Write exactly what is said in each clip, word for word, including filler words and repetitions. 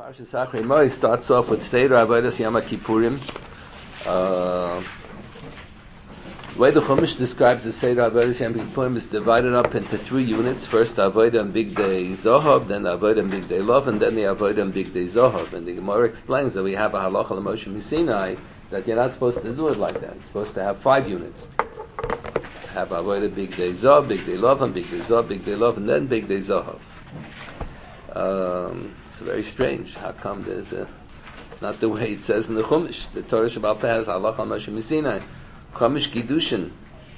Parshas Achrei Moi starts off with Seder Avodas Yom Kippurim. Uh, the way the Chumash describes the Seder Avodas Yom Kippurim is divided up into three units. First the Avodah on Big Day Zohar, then the Avodah on Big Day Lov, and then the Avodah on Big Day Zohar. And the Gemara explains that we have a halacha l'Moshe Misinai that you're not supposed to do it like that. You're supposed to have five units. Have Avodah Big Day Zohar, Big Day Lov, and Big Day Zohar, Big Day Lov, and then Big Day Zohar. Um, it's very strange. How come there's a... It's not the way it says in the Chumash. The Torah Shabbat Peh has Halacha Moshe Misinai. Chumash Kiddushin.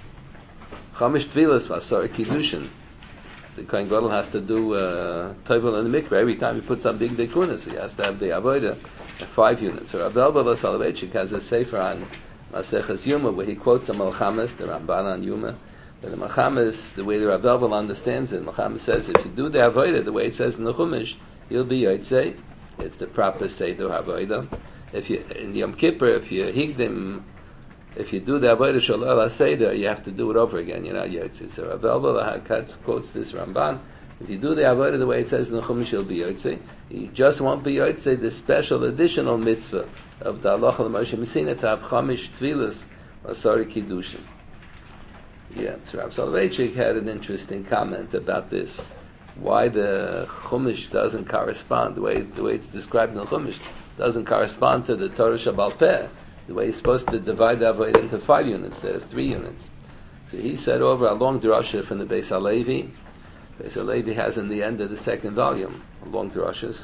Chumash Tfilas Vasar Kiddushin. The Kohen Gadol has to do uh, Tovel in the Mikveh every time he puts up Big Day Kuna, so he has to have the Avodah at five units. So Rabbi Elba Soloveitchik has a sefer on Maseches Yuma where he quotes a Malchamas, the Ramban on Yuma. But the Malchamas, the way the Rabbi Elba understands it, Malchamas says if you do the Avodah the way it says in the Chumash, you'll be Yotzei. It's the proper Seder Avodah. If you in Yom Kippur, if you higdim, if you do the Avodah Shalal Seder, you have to do it over again. You're not Yotzei. So Rabbi Elba quotes this Ramban. If you do the Avodah the way it says in the Chumash, you'll be Yotzei. You just won't be Yotzei the special additional mitzvah of the Halacha l'Moshe Misinai to have Chamish Tfilas Asari Kiddushin. Yeah, so Rabbi Soloveitchik had an interesting comment about this. Why the Chumash doesn't correspond, the way the way it's described in the Chumash, doesn't correspond to the Torah Shabbal Peh, the way he's supposed to divide the Avodah into five units instead of three units. So he said over a long drasha from the Beis HaLevi. Beis HaLevi has in the end of the second volume, a long drashas.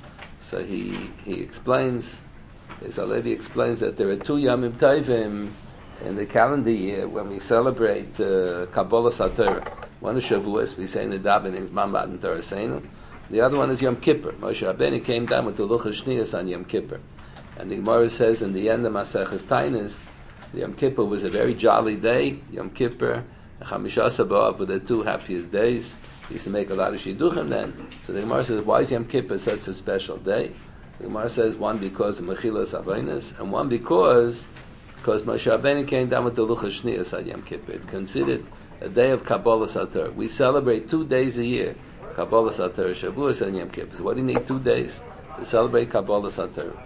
So he he explains, Beis HaLevi explains that there are two Yamim Tovim in the calendar year when we celebrate uh, Kabbalah Satorah. One is Shavuos, we say in the davenings, Mamad and Torah Seinu. The other one is Yom Kippur. Moshe Rabbeinu came down with the Luchas Shniyos on Yom Kippur. And the Gemara says in the end of Maseches Tainis, Yom Kippur was a very jolly day. Yom Kippur, Chamishasa B'Av were the two happiest days. He used to make a lot of Shidduchim then. So the Gemara says, why is Yom Kippur such a special day? The Gemara says, one because of Mechilas Aveinos, and one because because Moshe Rabbeinu came down with the Luchas Shniyos on Yom Kippur. It's considered a day of Kabbalah Satorah. We celebrate two days a year, Kabbalah Satorah, Shavuos and Yom Kippur. So what do you need two days to celebrate Kabbalah Satorah?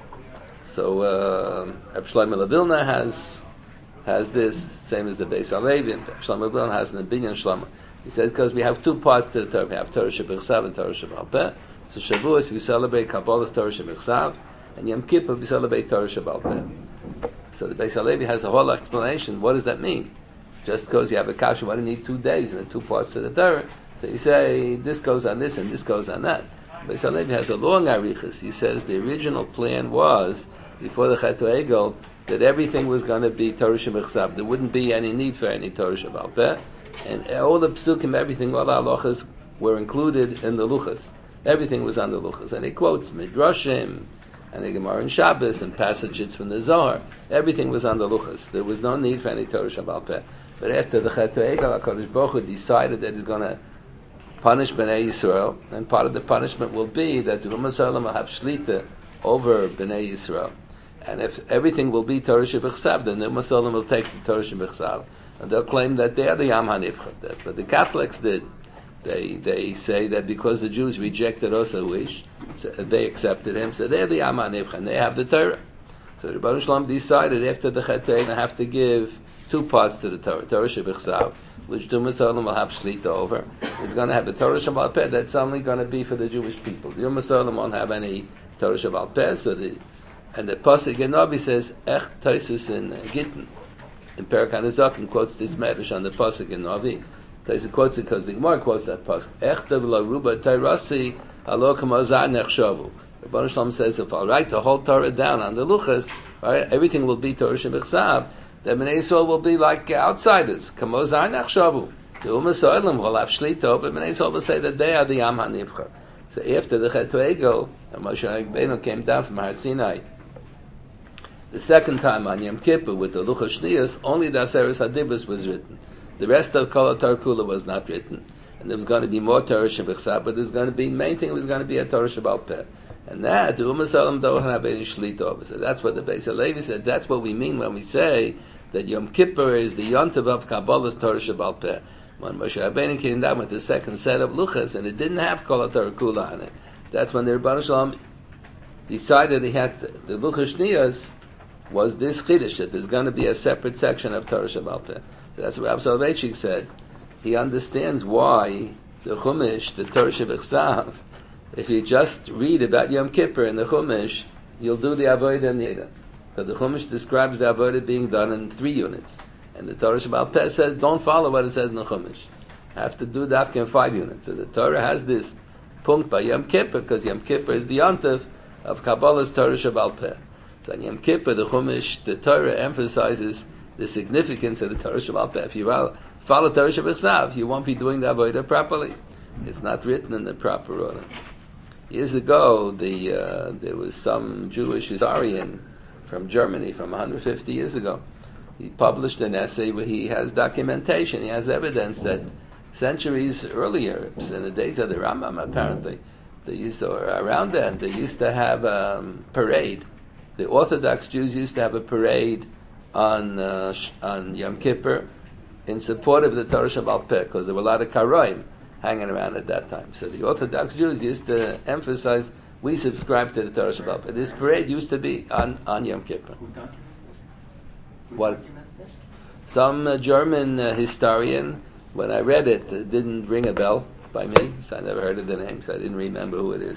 So uh, Reb Shlomo Vilna has has this, same as the Beis HaLevi, and Reb Shlomo Vilna has an Binyan Shlomo. He says because we have two parts to the Torah. We have Torah Shebechsav and Torah Shabbal Peh. So Shavuos we celebrate Kabbalah's Torah Shebechsav, and Yom Kippur we celebrate Torah Shabbal Peh. So the Beis HaLevi has a whole explanation. What does that mean? Just because you have a kasha, why do you need two days and two parts to the Torah? So you say this goes on this and this goes on that. Beis HaLevi has a long arichas. He says the original plan was before the Chet Egel that everything was going to be Torah Shebechsav. There wouldn't be any need for any Torah Shabbal Peh, and all the psukim, everything, all the halachas were included in the luchas. Everything was on the luchas, and he quotes midrashim and the Gemara and Shabbos and passages from the Zohar. Everything was on the luchas. There was no need for any Torah Shabbal Peh. But after the Chet Egel, HaKadosh Baruch Hu decided that he's going to punish Bnei Yisrael, and part of the punishment will be that the Ummah Yisrael will have shlita over Bnei Yisrael. And if everything will be Torah Shebechsav, then the Ummah Yisrael will take the Torah Shebechsav, and they'll claim that they are the Yam HaNivchad. That's what the Catholics did. They they say that because the Jews rejected Osa Wish, so they accepted him, so they're the Yam HaNivchad, and they have the Torah. So the Rebbeinu Shalom decided after the Chet Egel, they have to give two parts to the Torah, Torah Shebechsav, which the Ummah Yisrael will have shlita over. It's going to have the Torah Shabbal Peh, that's only going to be for the Jewish people. The Ummah Yisrael won't have any Torah Shabbal Peh, so the, and the Pasuk in Navi says, Ech Taisus in Gittin. In Perek HaNezakim quotes this medrash on the Pasuk in Navi. Taisus quotes it because the Gemara quotes that Pasuk. Ech Tev L'Ruba Tairasi Halo Kamazah Nechshavu. The Rebbeinu Shalom says, if I'll write the whole Torah down on the Luchas, right, everything will be Torah Shebechsav, then Bnei Yisrael will be like outsiders. Kamozah Nechshavu. The Ummah Yisrael will have shlita, but Bnei Yisrael will say that they are the Yam HaNivchad. So after the Chet Egel, and Moshe Rabbeinu came down from Har Sinai, the second time on Yom Kippur with the Luchas Shniyos, only the Aseres HaDibros was written. The rest of Kol HaTorah Kula was not written. And there was going to be more Torah Shebechsav, but there's going to be, main thing was going to be a Torah Shabbal Peh. And that, the Ummah Yisrael don't have any shlita over. So that's what the Beis HaLevi said. That's what we mean when we say that Yom Kippur is the Yontav of Kabbalah's Torah Shabbal Peh. When Moshe Rabbeinu came down with the second set of luchas, and it didn't have Kol HaTorah Kula on it, that's when the Rebbeinu Shalom decided he had to, the Luchas Shniyos was this Chiddush, that there's going to be a separate section of Torah Shabbat Peh. So that's what Rav Soloveitchik said. He understands why the Chumash, the Torah Shabbat, if you just read about Yom Kippur in the Chumash, you'll do the Avodah and the Eda. Because the Chumash describes the Avodah being done in three units. And the Torah Shabbat Peh says, don't follow what it says in the Chumash. Have to do Dafka in five units. So the Torah has this punkt by Yom Kippur, because Yom Kippur is the Yontif of Kabbalah's Torah Shabbat Peh. So in Yom Kippur, the Chumash, the Torah emphasizes the significance of the Torah Shabbat Peh. If you follow Torah Shabbat, you won't be doing the Avodah properly. It's not written in the proper order. Years ago, the uh, there was some Jewish historian from Germany, from one hundred fifty years ago. He published an essay where he has documentation, he has evidence that centuries earlier, in the days of the Rambam apparently, they used to, or around then, they used to have a um, parade. The Orthodox Jews used to have a parade on uh, on Yom Kippur in support of the Torah Shabbat Peh, because there were a lot of Karoim hanging around at that time. So the Orthodox Jews used to emphasize, we subscribe to the Torah Shabbat Peh. This parade used to be on, on Yom Kippur. Who documents this? Who What? documents this? Some uh, German uh, historian, when I read it, it didn't ring a bell by me, so I never heard of the name, so I didn't remember who it is.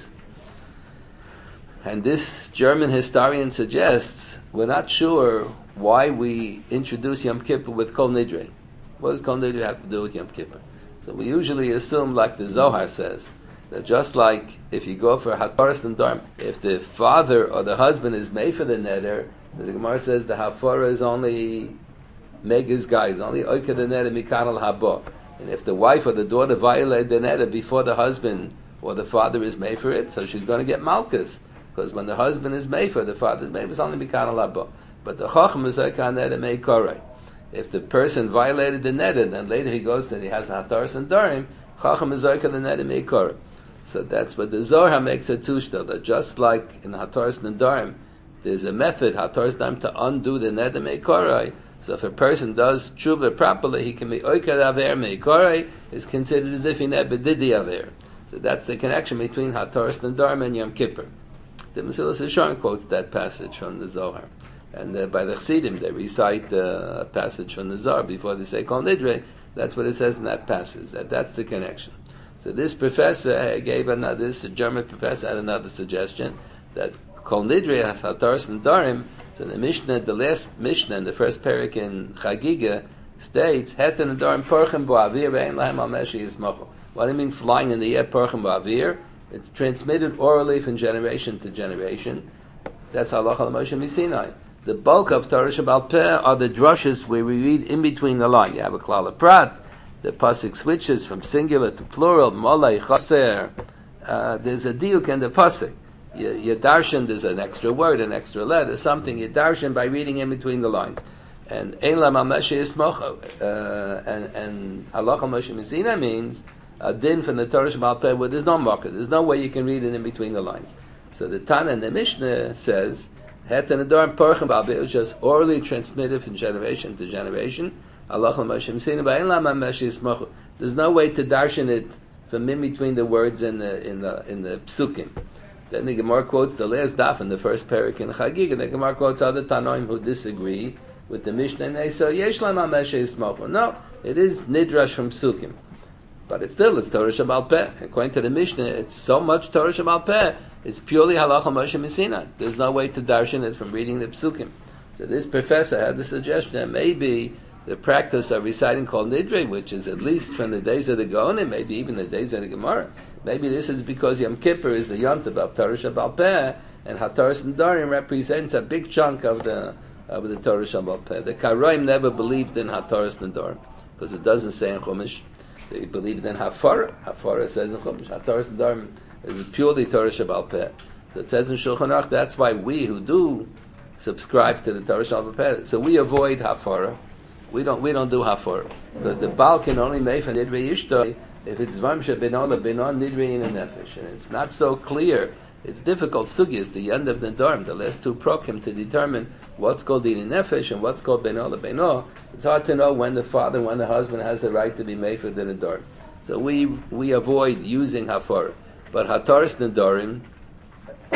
And this German historian suggests, we're not sure why we introduce Yom Kippur with Kol Nidre. What does Kol Nidre have to do with Yom Kippur? So we usually assume, like the Zohar says, that just like if you go for Hakaras and Darm, if the father or the husband is made for the neder, so the Gemara says the Hafara is only Megas guys, only Oikad the neder Mikanal Habo. And if the wife or the daughter violate the neder before the husband or the father is made for it, so she's going to get Malkus. Because when the husband is made for, the father is made for, it's only Mikanal Habo. But the Chacham is Oikad neder Meikorei. If the person violated the neder, then later he goes and he has a Hataras and Darim, Chacham is Oikad the neder Meikorei. So that's what the Zohar makes a tushta, that just like in Hataras and Darim, there's a method, Hataras Darim, to undo the neder Meikorei. So if a person does tshuva properly, he can be Oikad Aver Meikorei, is considered as if he never did the Aver. So that's the connection between Hataras and Darim and Yom Kippur. The Mesilas Yesharim quotes that passage from the Zohar. And uh, by the Chassidim, they recite uh, a passage from the Zohar before they say Kol Nidre. That's what it says in that passage. That that's the connection. So this professor uh, gave another, this German professor had another suggestion that Kol Nidre has Hataras and Darim. So the Mishnah, the last Mishnah in the first parak in Chagiga states, Heten and Darim Porchem Bo Avir Ve'en Lahem Al Meshi Yismochu. What do you mean flying in the air, Porchem Bo Avir? It's transmitted orally from generation to generation. That's Halacha L'Moshe Misinai. The bulk of Torah Shabbat Peh are the drushes where we read in between the line. You have a klal prat, the pasuk switches from singular to plural, molei, chaser. Uh, there's a diuk in the pasuk. You, you darshan, there's an extra word, an extra letter, something you darshan by reading in between the lines. And Eilam Ameshe Yismocho, uh, and, and Halacha Moshe Messina means a din from the Torah Shabbat Peh where there's no marker. There's no way you can read it in between the lines. So the Tana and the Mishnah says, Het and Adorim Porchem Ba'al, it was just orally transmitted from generation to generation. Allah Moshe Messina Ba'elam Ameshe Yismocho. There's no way to darshan it from in between the words in the in the in the psukim. Then the Gemara quotes the last daf in the first parak in Chagig, and the Gemara quotes other Tanoim who disagree with the Mishnah, and they say Yesh Lam Ameshe Yismocho. No, it is nidrash from psukim, but it's still it's Torah Shabbat Peh. According to the Mishnah, it's so much Torah Shabbat Peh. It's purely halacha Moshe Messina. There's no way to darshan it from reading the psukim. So this professor had the suggestion that maybe the practice of reciting Kol Nidre, which is at least from the days of the Gaonim, maybe even the days of the Gemara, maybe this is because Yom Kippur is the Yontav of Torah Shabbat Peh, and Hataras and Darim represents a big chunk of the of the Torah Shabbat Peh. The Karoim never believed in Hataras and Darim because it doesn't say in Chumash. They believed in Hafara. Hafara says in Chumash. Hataras and Darim is purely Torah Shabbat Peh. So it says in Shulchan Aruch, that's why we who do subscribe to the Torah Shabbat Peh, so we avoid Hafara. We don't we don't do Hafara. Because the Baal can only make for Nidre Yishto if it's Vamsha Benola Benon Nidre in a Nefesh. And it's not so clear. It's difficult sugyas, the end of the Dorm, the last two prokim, to determine what's called Din Nefesh and what's called Benola Beno. It's hard to know when the father, when the husband has the right to be made for the Dorm. So we we avoid using Hafara. But Hataras Nedarim,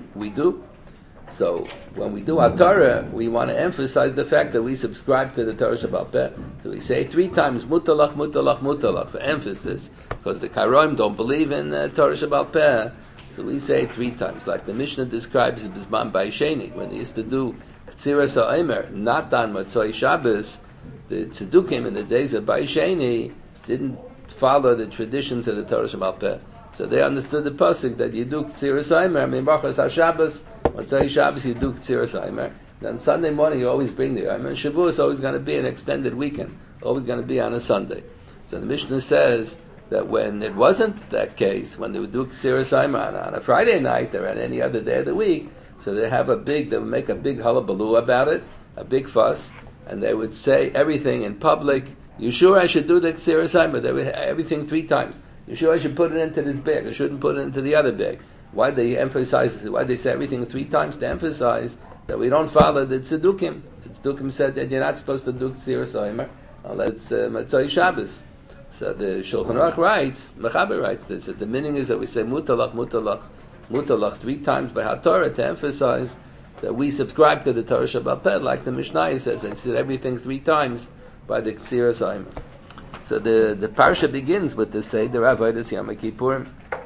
we do. So when we do our Torah, we want to emphasize the fact that we subscribe to the Torah Shabbat Peh. So we say three times mutalach, mutalach, mutalach for emphasis, because the Karaim don't believe in uh, Torah Shabbat Peh. So we say three times, like the Mishnah describes Bizman Baisheni, when they used to do Ktziras HaOmer, not on Matzoi Shabbos. The Tzedukim in the days of Baisheni didn't follow the traditions of the Torah Shabbat Peh. So they understood the pasuk that you do Ktziras HaOmer, Mimbachas HaShabbos, Matzai Shabbos you do Ktziras HaOmer. Then Sunday morning you always bring the Omer. Shavuos is always going to be an extended weekend, always going to be on a Sunday. So the Mishnah says that when it wasn't that case, when they would do Ktziras HaOmer on, on a Friday night or on any other day of the week, so they have a big, they would make a big hullabaloo about it, a big fuss, and they would say everything in public. You sure I should do the Ktziras HaOmer? They would everything three times. You sure I should put it into this bag? I shouldn't put it into the other bag. Why they emphasize? Why they say everything three times? To emphasize that we don't follow the Tzedukim. The Tzedukim said that you're not supposed to do Ktziras HaOmer unless uh, Matzai Shabbos. So the Shulchan Aruch writes, Mechaber writes this, that the meaning is that we say mutalach, mutalach, mutalach three times by HaTorah to emphasize that we subscribe to the Torah Shabbat Peh, like the Mishnah says. They said everything three times by the Ktziras HaOmer. So the, the parsha begins with the Seder Avodas Yom Kippurim.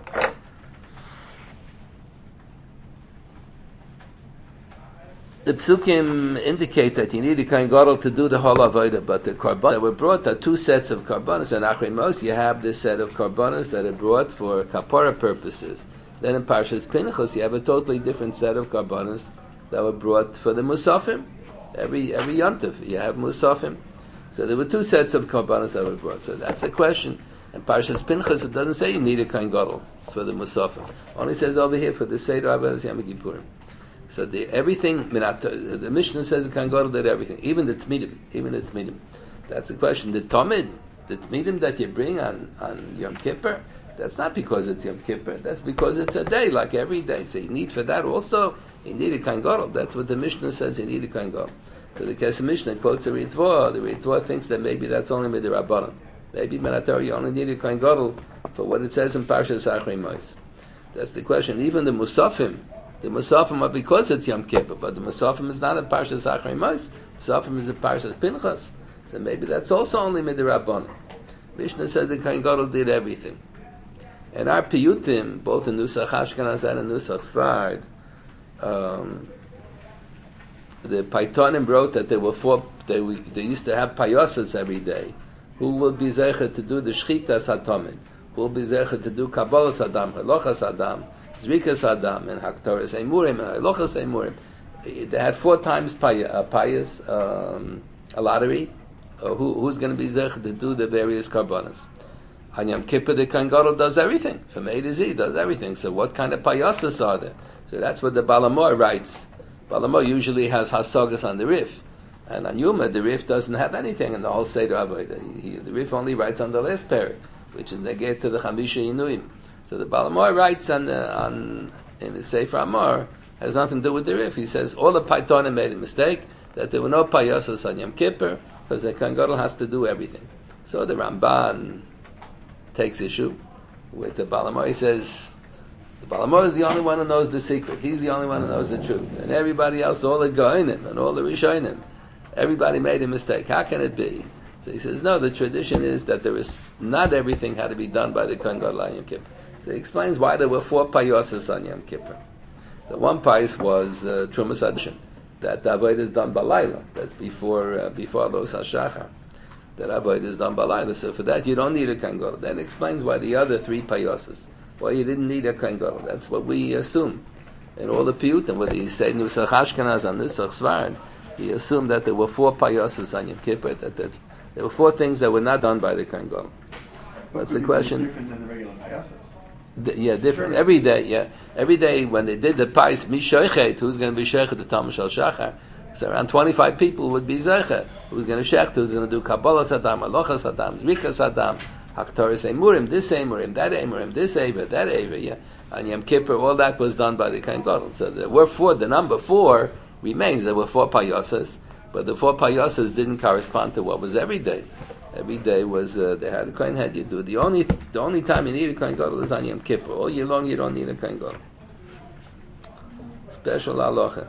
The psukim indicate that you need a Kohen Gadol to do the whole avodah, but the korbanos that were brought are two sets of korbanos. And Achrei Mos, you have this set of korbanos that are brought for kapara purposes. Then in Parshas Pinchas, you have a totally different set of korbanos that were brought for the musafim. Every every yontif, you have musafim. So there were two sets of korbanos that were brought. So that's the question. In Parshas Pinchas, it doesn't say you need a Kohen Gadol for the musafim. Only says over here for the Seder Avodas Yom Kippurim. So the everything, the Mishnah says the Kohen Gadol did everything, even the Tmidim, even the Tmidim. That's the question. The Tomid, the Tmidim that you bring on, on Yom Kippur, that's not because it's Yom Kippur, that's because it's a day, like every day. So you need for that also, you need a Kohen Gadol. That's what the Mishnah says, you need a Kohen Gadol. So the Kesef Mishnah quotes the Ritva. The Ritva thinks that maybe that's only with the Rabbanan. Maybe Menator, you only need a Kohen Gadol for what it says in Parshas Achrei Mos. That's the question. Even the Musafim, the Musafim are because it's Yom Kippur, but the Musafim is not a Parshas Achrei Mos. Musafim is a Parshas Pinchas. So maybe that's also only Midirabbanan. Mishnah says the Kohen Gadol did everything. And our Piyutim, both in Nusach Ashkenaz and in Nusach Sfard, um, the Paitonim wrote that there were four. They, they used to have payosas every day. Who will be zecher to do the Shchitas HaTomid? Who will be zecher to do Kabbalas Adam, Halochas Adam, Zrikas Adam, and Haktoras Eimurim, and Halochas Eimurim? They had four times pay, uh, pious, um, a lottery. Uh, who, who's going to be zecher to do the various karbanas? On Yom Kippur, the Kohen Gadol does everything. From A to Z, he does everything. So what kind of payasas are there? So that's what the Balamor writes. Balamor usually has hasagas on the Rif. And on Yuma, the Rif doesn't have anything in the whole Seder Avodah. The Rif only writes on the last parak, which is negate to the Chamisha Yinuim. So the Balamor writes on, the, on in the Sefer Amor, has nothing to do with the Rif. He says all the Paitonim made a mistake, that there were no payasas on Yom Kippur, because the Kohen Gadol has to do everything. So the Ramban takes issue with the Balamor. He says, the Balamor is the only one who knows the secret. He's the only one who knows the truth. And everybody else, all the Goinim and all the Rishonim, everybody made a mistake. How can it be? So he says, no, the tradition is that there is not everything had to be done by the Kohen Gadol on Yom Kippur. So he explains why there were four payosas on Yom Kippur. The one payos was uh, Trumas Adishim, that the Avodah is done balayla. That's before uh, before Los HaShachar. That Avodah is done balayla. So for that you don't need a Kohen Gadol. That explains why the other three payosas, why you didn't need a Kohen Gadol. That's what we assume. In all the piyutim, whether you say Nusach Ashkenaz or Nusach Sfard, he assumed that there were four payosas on Yom Kippur, that, that there were four things that were not done by the Kohen Gadol. That's the question. Different than the regular payosas. D- yeah, different. Sure. Every day, yeah. Every day when they did the pais, Mishochet, who's going to be Shechet, the Talmud Shal Shachar, so around twenty-five people would be Zecher. Who's going to Shech, who's going to do Kabbalah Saddam, Alochas Saddam, Zrika Saddam, Haktoris Eimurim, this Eimurim, that Eimurim, this Eiver, that Eiver, yeah. On Yom Kippur, all that was done by the Kohen Gadol. So there were four, the number four remains. There were four payosas, but the four payosas didn't correspond to what was every day. Every day was, uh, they had a Kohen head, you do. The only the only time you need a Kohen Gadol is on Yom Kippur. All year long you don't need a Kohen Gadol. Special halacha.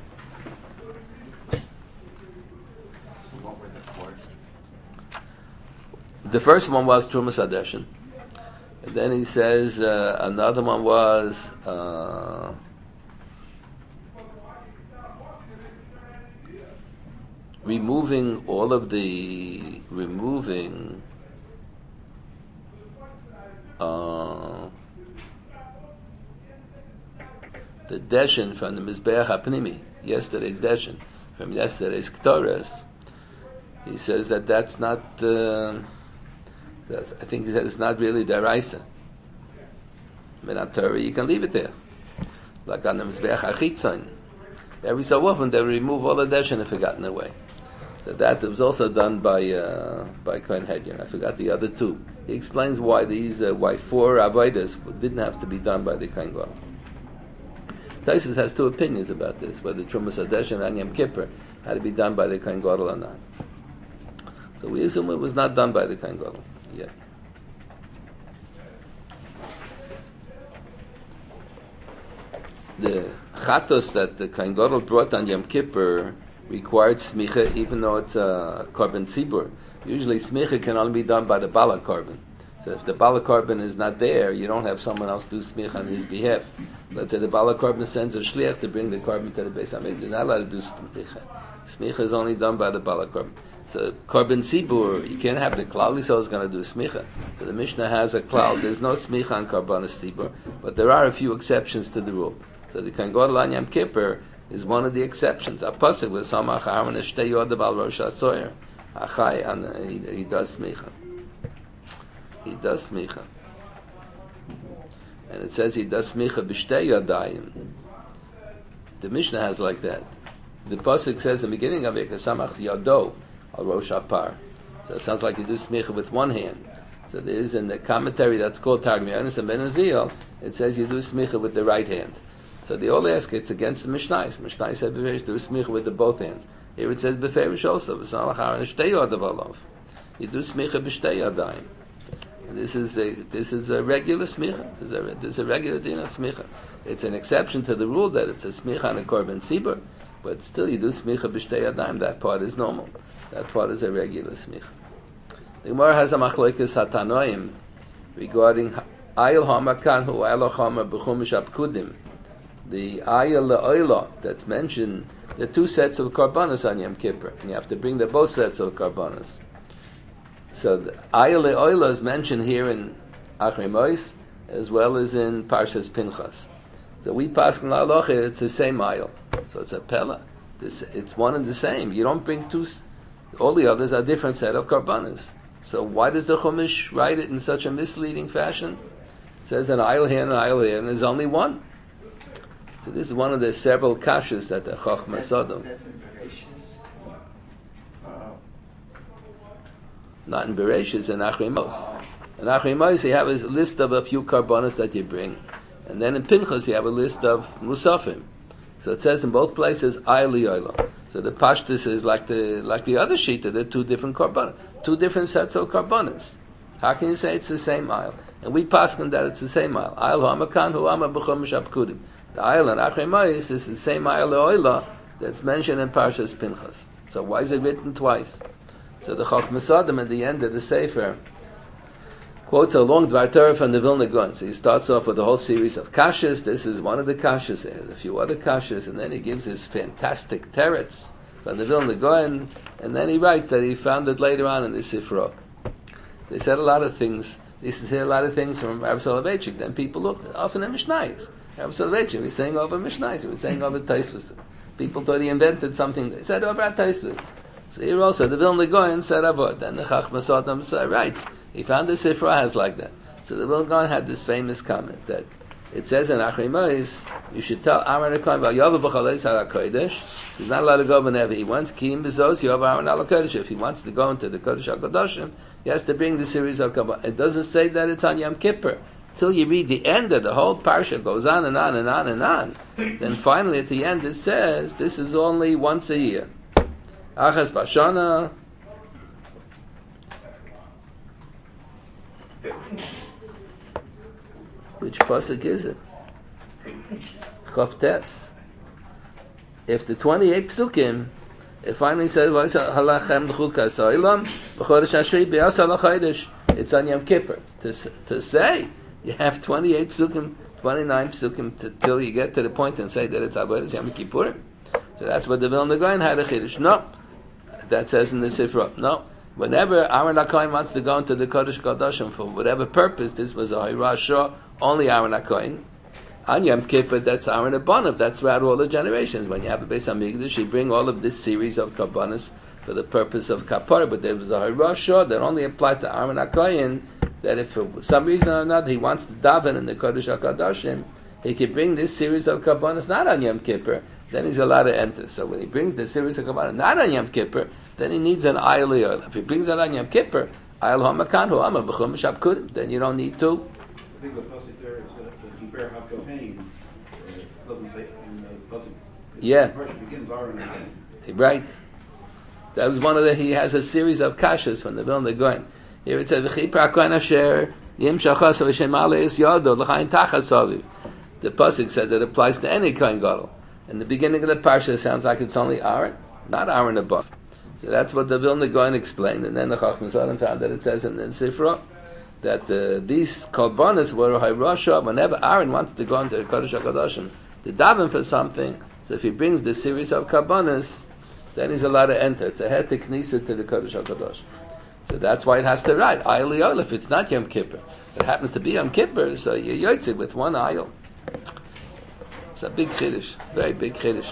The first one was Trumas Hadeshin. And then he says uh, another one was uh, removing all of the removing uh, the deshin from the Mizbeach HaPnimi, yesterday's deshin, from yesterday's Ketores. He says that that's not. Uh, that's, I think he said it's not really deraisa. Minat Torah, you can leave it there, like on the Mizbeach HaChitzon. Every so often they remove all the deshin if it got in the way. So that was also done by uh, by Kohen Hedyon. I forgot the other two. He explains why these uh, why four avodas didn't have to be done by the Kohen Gadol. Taisus has two opinions about this, whether Trumas Hadeshin and Yom Kippur had to be done by the Kohen Gadol or not. So we assume it was not done by the Kohen Gadol yet. The chatos that the Kohen Gadol brought on Yom Kippur required smicha, even though it's a korban tzibur. Usually smicha can only be done by the bala korban. So if the bala korban is not there, you don't have someone else do smicha on his behalf. Let's say the bala korban sends a shliach to bring the korban to the Beis Hamikdash. You're not allowed to do smicha. Smicha is only done by the bala korban. So korban tzibur, you can't have the klal Yisrael is going to do smicha. So the Mishnah has a klal. There's no smicha on korbanos tzibur, but there are a few exceptions to the rule. So the Kohen Gadol on Yom Kippur is one of the exceptions. A pasuk with Samach Aaron Shtei Yodav al Rosh HaSoyer. Achai, and he, he does smicha. He does smicha, and it says he does smicha b'shtei yadayim. The Mishnah has like that. The pasuk says in the beginning of it, Samach Yado al Rosh HaPar. So it sounds like you do smicha with one hand. So there is in the commentary that's called Targum Yonis and Ben Azil, it says you do smicha with the right hand. So they all ask, it's against the Mishnais. Mishnai said, "Beferish do smicha with the both hands." Here it says, "Beferish also." You do smicha b'shtei yadayim, and this is a this is a regular smicha. There's a there's a regular din of smicha. It's an exception to the rule that it's a smicha on a korban tzibur, but still you do smicha b'shtei yadayim. That part is normal. That part is a regular smicha. The Gemara has a machlokes hatanoim regarding ayil hamakan hu ayil hamar b'chumash apkudim. The ayah le'oila that's mentioned, the two sets of karbanos on Yom Kippur, and you have to bring the both sets of karbanos. So the ayah le'oila is mentioned here in Achrei Mos as well as in Parshas Pinchas. So we pass in halacha, it's the same ayah. So it's a pella. This, it's one and the same. You don't bring two. All the others are different set of karbanos. So why does the Chumash write it in such a misleading fashion? It says an ayah here and an ayah here, and there's only one. So this is one of the several kashas that the Chachma Sodom. Not in Bereshis, in Achrei Mos. In Achrei Mos, you have a list of a few karbonos that you bring, and then in Pinchas you have a list of musafim. So it says in both places ayli ayla. So the pashtus is like the like the other shita. They're two different karbonos, two different sets of karbonos. How can you say it's the same aisle? And we paskin that it's the same aisle. Aisle ha'amakan hu'ama b'chumash apkudim. The aisle in Achrei Mos is the same aisle le'oila that's mentioned in Parshas Pinchas. So why is it written twice? So the Chachma Sodom at the end of the Sefer quotes a long Dvar Torah from the Vilna Gaon. So he starts off with a whole series of kashas. This is one of the kashas. He has a few other kashas, and then he gives his fantastic teretz from the Vilna Gaon, and then he writes that he found it later on in the Sifra. They said a lot of things. They said a lot of things from Rabbi Soloveitchik. Then people looked often at Mishnayos. Rabbi Soloveitchik was saying over Mishnayos. He was saying over Tosfos. People thought he invented something. They said over Tosfos. So here also the Vilna Gaon said Avot. Then the Chachma Sodom writes. He found the Sifra has like that. So the Vilna Gaon had this famous comment that it says in Achrei Mos, you should tell Aaron HaKohen, V'yovav b'chalei Sar HaKodesh, he's not allowed to go whenever he wants, Kiyim b'zos, Yovav Aaron HaKodesh. If he wants to go into the Kodesh HaKadoshim, he has to bring the series of Kabbalah. It doesn't say that it's on Yom Kippur. Till you read the end of the whole parsha, goes on and on and on and on. Then finally at the end it says, this is only once a year. Achas Bashana. Which pasuk is it? Chaftes. if the twenty-eight psukim, it finally says, halachem l'chukas ha'olam, b'chodesh Ashri b'yasar l'chodesh, it's on Yom Kippur. To, to say, you have twenty-eight psukim, twenty-nine psukim, to, till you get to the point and say that it's Avodas Yom Kippur. So that's what the Vilna Gaon had a chiddush. No, that says in the Sifra. No, whenever Aaron HaKohen wants to go into the Kodesh Kodashim for whatever purpose, this was a Hirashah, only Aaron HaKohen. On Yom Kippur, that's Aaron Abanav. That's throughout all the generations. When you have a Beis Hamikdash, you bring all of this series of Kabbanas for the purpose of Kapara. But there was a Hirashah that only applied to Aaron HaKohen, that if for some reason or another he wants to daven in the Kodesh HaKodashim, he can bring this series of Kabbanas not on Yom Kippur, then he's allowed to enter. So when he brings the series of Kabbalah not on Yom Kippur, then he needs an Ayel Yoel. If he brings it on Yom Kippur, Ayel HaMakan Hu Amma B'chum Shabkudim, then you don't need to. I think the pasuk there is that the Kippur HaKohen uh, doesn't say, in the pasuk, Yeah. the parsha begins Aaron HaKohen. Right. That was one of the, he has a series of kashas from the Vilna Gaon. Here it says, V'chipra HaKohen Asher Yim Shachas V'shem Aleis Yodo L'chayin Tachas Aviv. The pasuk says it applies to any Kohen Gadol. In the beginning of the parsha, it sounds like it's only Aaron, not Aaron above. So that's what the Vilna Gaon explained, and then the Chacham Zalman found that it says in the Sifra that uh, these korbanos were Hirasha. Whenever Aaron wants to go into the Kodesh HaKodashim to daven for something, so if he brings the series of korbanos, then he's allowed to enter. It's a head to Knesset to the Kodesh HaKodashim. So that's why it has to write Ayel Yoel if it's not Yom Kippur. If it happens to be Yom Kippur, so you yotze with one Ayel. It's a big chiddush, very big chiddush.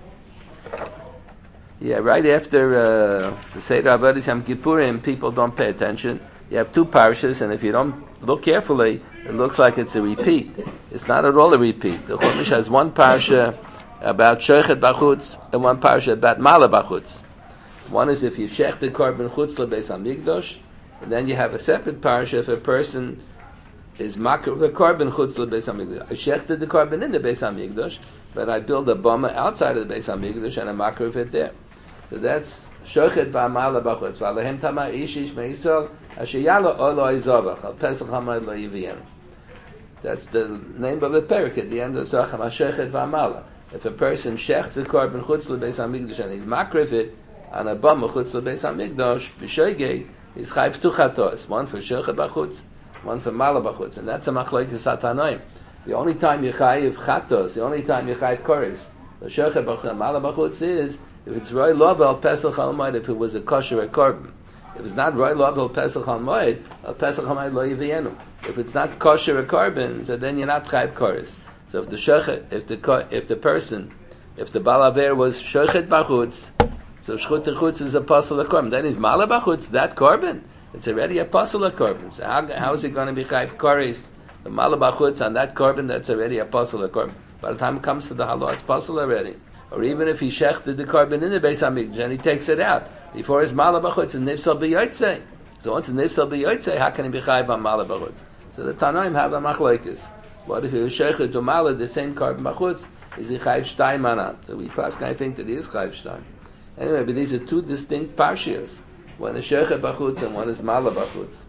Yeah, right after uh, the Seder Avodas Yom Kippurim, people don't pay attention. You have two parashas, and if you don't look carefully, it looks like it's a repeat. It's not at all a repeat. The Chumash has one parasha about Shochet Bachutz and one parasha about Mala Bachutz. One is if you shech the korban chutz lebeis hamikdash, and then you have a separate parasha if a person is makar the korban chutz lebeis hamikdash. I shechted the korban in the Beis Hamikdash, but I build a bama outside of the Beis Hamikdash and I makar of it there. So that's shochet v'amala b'chutz v'alehem tama ishish meisol asher yalo olo izavach al pesach hamad lo yiviyem. That's the name of the parak at the end of the Zachem HaShochet v'amala. If a person shechts the korban chutz lebeis hamikdash and he's makar of it on a bama chutz lebeis hamikdash b'shoigeg, he's chayv tuchatos. One for shochet b'chutz, one for mala b'chutz, and that's a machlokes satanoim. The only time you chayiv chatos, the only time you chayiv koris, the shochet b'chutz, mala b'chutz is if it's roy lovel pesach al moed, if it was a kosher korban. If it's not roy lovel pesach al moed, al pesach al moed lo yivienu. If it's not kosher korban, so then you're not chayiv koris. So if the shochet, if the if the person, if the balaver was shochet b'chutz, so shchut chutz is a apostle of korban. Then he's mala b'chutz, that korban. It's already a apostle of korban. So how, how is it going to be chayiv koris? The mala b'chutz on that korban, that's already a apostle of korban. By the time it comes to the halal, it's apostle already. Or even if he shechted the korban in the Beis Hamikdash and he takes it out before his mala b'chutz, it's nifsal b'yotzei. So once it's nifsal b'yotzei, how can he be chayiv on mala b'chutz? So the Tanaim have a machlokes. What if he was shechet to mala the same korban b'chutz? Is he chayiv shtayim anam? So we pass, I think that he is chayiv shtayim. Anyway, but these are two distinct parshias. One is shechet b'chutz and one is mala b'chutz.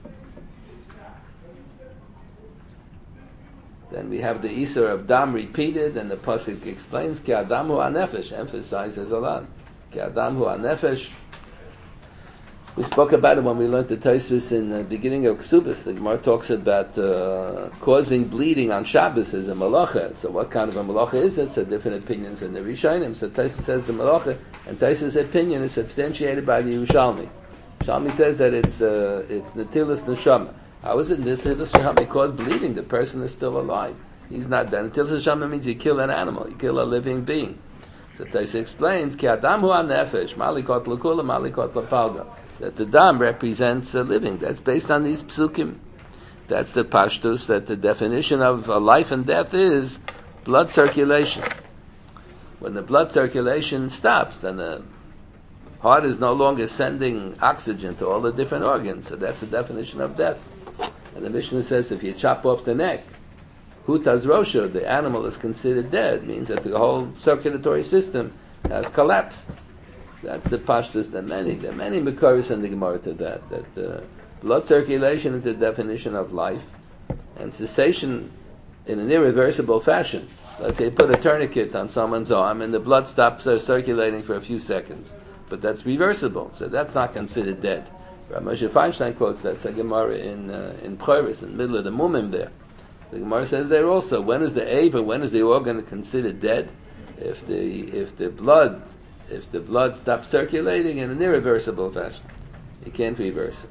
Then we have the Isur of Dam repeated, and the Pasuk explains, Ki Adam hu anefesh, emphasizes a lot. Ki Adam hu anefesh. We spoke about it when we learned the Tosfos in the beginning of Ksubis. The Gemara talks about uh, causing bleeding on Shabbos is a malacha. So what kind of a malacha is it? So different opinions in the Rishonim. So Tosfos says the malacha, and Tosfos' opinion is substantiated by the Yerushalmi. Yerushalmi says that it's uh, it's Netilas Neshama. How is it Netilas Neshama? Because bleeding, the person is still alive. He's not dead. Netilas Neshama means you kill an animal, you kill a living being. So Tosfos explains, Ki Adam hu anefesh, malikot l'kula, malikot l'palga. That the dam represents a living. That's based on these psukim. That's the pashtus, that the definition of a life and death is blood circulation. When the blood circulation stops, then the heart is no longer sending oxygen to all the different organs. So that's the definition of death. And the Mishnah says if you chop off the neck, hutaz rosha, the animal is considered dead, means that the whole circulatory system has collapsed. That's the pashtus. There are many, there are many mekaris in the Gemara to that. That uh, blood circulation is the definition of life, and cessation in an irreversible fashion. Let's say you put a tourniquet on someone's arm and the blood stops uh, circulating for a few seconds. But that's reversible, so that's not considered dead. Rav Moshe Feinstein quotes that Gemara in uh, in Provis, in the middle of the Mumim there. The Gemara says there also, when is the Ava, when is the organ considered dead? If the if the blood if the blood stops circulating in an irreversible fashion. You can't reverse it.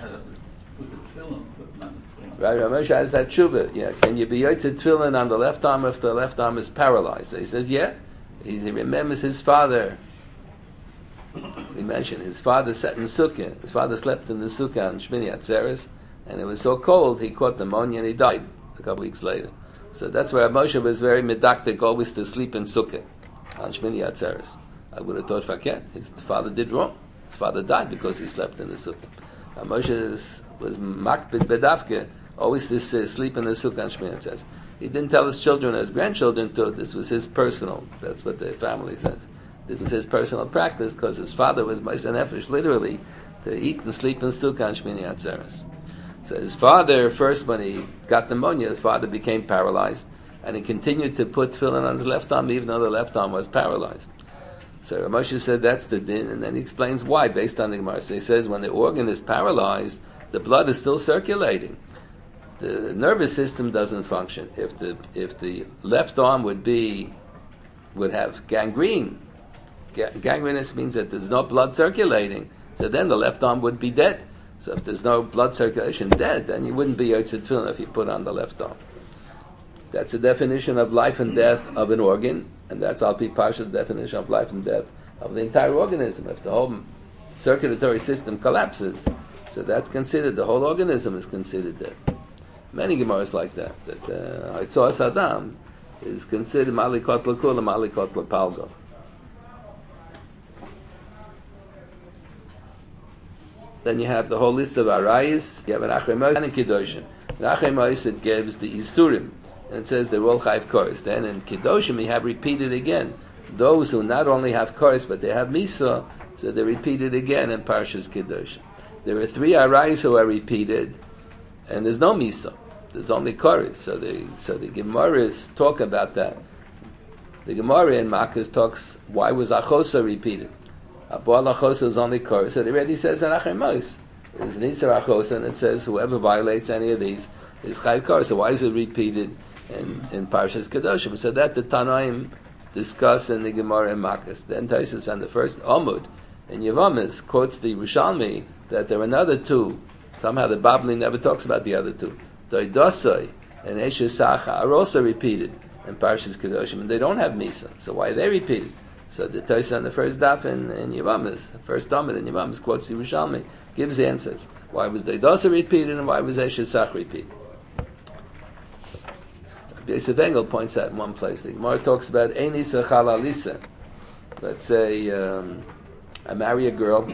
Right, Rav Moshe has that tshuva. Yeah, can you be yotzei tefillin on the left arm if the left arm is paralyzed? So he says, yeah. He remembers his father. He mentioned his father sat in the sukkah. His father slept in the sukkah on Shmini Atzeres, and it was so cold he caught pneumonia and he died a couple weeks later. So that's where Moshe was very medactic, always to sleep in sukkah on Shmini Atzeres. I would have thought Faket. His father did wrong. His father died because he slept in the sukkah. Moshe is, was makbid bedavke, always to uh, sleep in the sukkah on Shmini Atzeres. He didn't tell his children, his grandchildren, to. This was his personal. That's what the family says. This is his personal practice because his father was Ma'aser Nefesh, literally, to eat and sleep in sukkah on Shmini Atzeres. So his father, first when he got pneumonia, his father became paralyzed, and he continued to put tefillin on his left arm even though the left arm was paralyzed. So Rav Moshe said that's the din, and then he explains why based on the Gemara. So he says when the organ is paralyzed, the blood is still circulating. The nervous system doesn't function. If the if the left arm would be would have gangrene, gangrenous means that there's no blood circulating. So then the left arm would be dead. So if there's no blood circulation dead, then you wouldn't be yotzei tefillin if you put on the left arm. That's the definition of life and death of an organ, and that's al pi parsha the definition of life and death of the entire organism. If the whole circulatory system collapses, so that's considered, the whole organism is considered dead. Many Gemaras like that, that Haitzoas uh, Adam is considered malikot l'kula, malikot l'palgo. Then you have the whole list of arayis. You have an Achrei Moshe and a Kedoshim. In Achrei Moshe it gives the Isurim, and it says they're all chayv koros. Then in Kedoshim you have repeated again those who not only have koros but they have misa, so they're repeated again in Parshas Kedoshim. There are three arayis who are repeated, and there's no misa. There's only koros. So the so the Gemaras talk about that. The Gemara in Makkas talks why was Achosa repeated. Abol Achosa is only koros. So it already says in Achrei Moshe is Nisar Achosa, and it says whoever violates any of these is chayv koros. So why is it repeated in in Parshas Kedoshim? So that the Tanaim discuss in the Gemara in Makkas. Then Taisus on the first Amud in Yevamis quotes the Rishalmi that there are another two. Somehow the Babli never talks about the other two. Doidosai and Eshes Sacha are also repeated in Parshas Kedoshim, and they don't have Misa. So why are they repeated? So the Taisus on the first daf in, in Yevamis, first Amud in Yevamis quotes the Rishalmi, gives the answers. Why was Doidosai repeated and why was Eshes Sacha repeated? Yosef Engel points out in one place. The Gemara talks about Einisa Chalalisa. Let's say um, I marry a girl,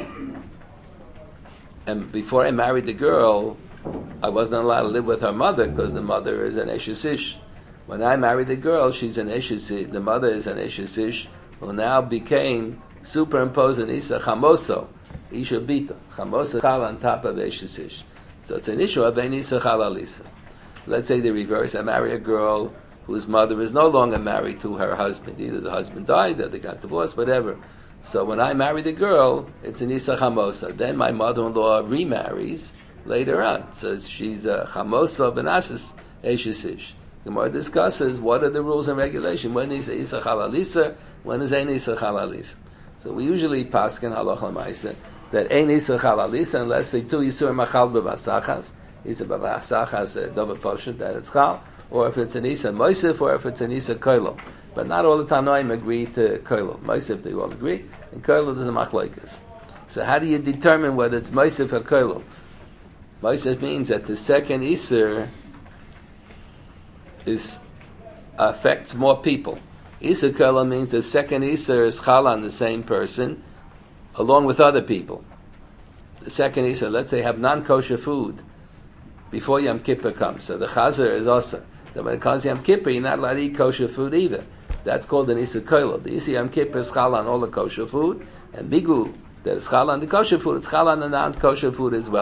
and before I married the girl, I wasn't allowed to live with her mother because the mother is an Eshes Ish. When I married the girl, she's an Eshes Ish. The mother is an Eshes Ish, who now became superimposed in Isa Chamoso, Isha Bita. Chamoso Chal on top of Eshes Ish. So it's an issue of Einisa Chalalisa. Let's say the reverse. I marry a girl whose mother is no longer married to her husband. Either the husband died or they got divorced, whatever. So when I marry the girl, it's an Isa Chamosa. Then my mother-in-law remarries later on. So she's a Chamosa Benasis Eshes Ish. The Gemara discusses what are the rules and regulations. When is Isa Chalalisa? When is Ein Isa Chalalisa? So we usually paskin halacha l'maisa that Ein Isa Chalalisa unless they two Yisur Machal B'Vasachas. Isa B'Vasachas Dover Poshet that it's Chal, or if it's an Isa Moisef, or if it's an Isa Koilo. But not all the Tanoim agree to Koilo. Moisef they all agree, and Koilo there's a Machlokes. So how do you determine whether it's Moisef or Koilo? Moisef means that the second Isser is affects more people. Isa Koilo means the second Isser is Chal on the same person, along with other people. The second Isser, let's say, have non-kosher food before Yom Kippur comes. So the Chazer is also. Then when it comes to Yom Kippur, you're not allowed to eat kosher food either. That's called an Isa Koilo. The Isa Yom Kippur is Chal on all the kosher food, and Bigu, that is Chal on the kosher food, it's Chal on the non-kosher food as well.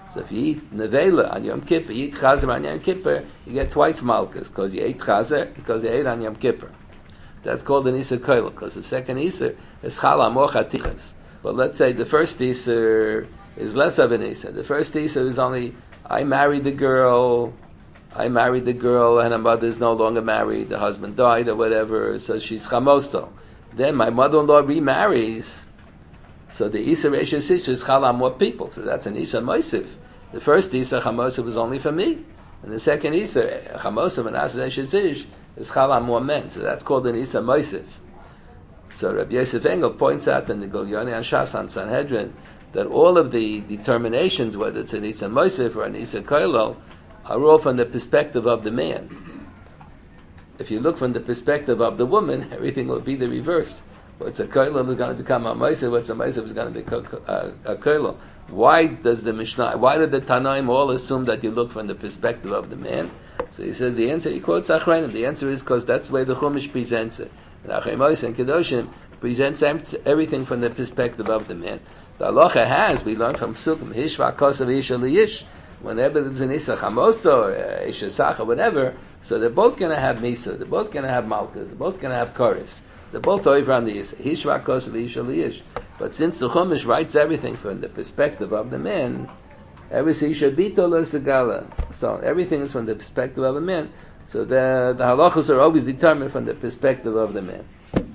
So if you eat nevela on Yom Kippur, you eat chazer on Yom Kippur, you get twice malchus, because you ate chazer, because you ate on Yom Kippur. That's called an Isser Koil, because the second Isser is Chal Amor Chatichas. But let's say the first Isser is less of an Isser. The first Isser is only, I married the girl, I married the girl, and her mother is no longer married, the husband died or whatever, so she's Chamoso. Then my mother-in-law remarries, so the Isser Reishis Isser is Chal Amor people, so that's an Isser Moisif. The first Isser Chamoso was only for me, and the second Isser, Chamoso and Asher Reishis Ish, is Chal Amor men, so that's called an Isser Moisif. So Rabbi Yosef Engel points out in the Gilyoni and Shas on Sanhedrin that all of the determinations, whether it's an Isser Moisif or an Isser Koilel, are all from the perspective of the man. If you look from the perspective of the woman, everything will be the reverse. What's a Koilel is going to become a Moisif, what's a Moisif is going to become a Koilel. Why does the Mishnah, why did the Tanaim all assume that you look from the perspective of the man? So he says the answer, he quotes Achrayim, the answer is because that's the way the Chumash presents it. And Achrayim and Kedoshim presents everything from the perspective of the man. The halacha has, we learn from Sukkim, Hishva Kosav Isha Liyish, whenever there's an Isha Chamoso or uh, Isha Sacha, whatever, so they're both going to have Misa, they're both going to have Malkas, they're both going to have Chorus. They're both over on the Isha. Hishva Kosav Isha Liyish. But since the Chumash writes everything from the perspective of the man, everything should be Segala. So everything is from the perspective of the man. So the the halachas are always determined from the perspective of the man.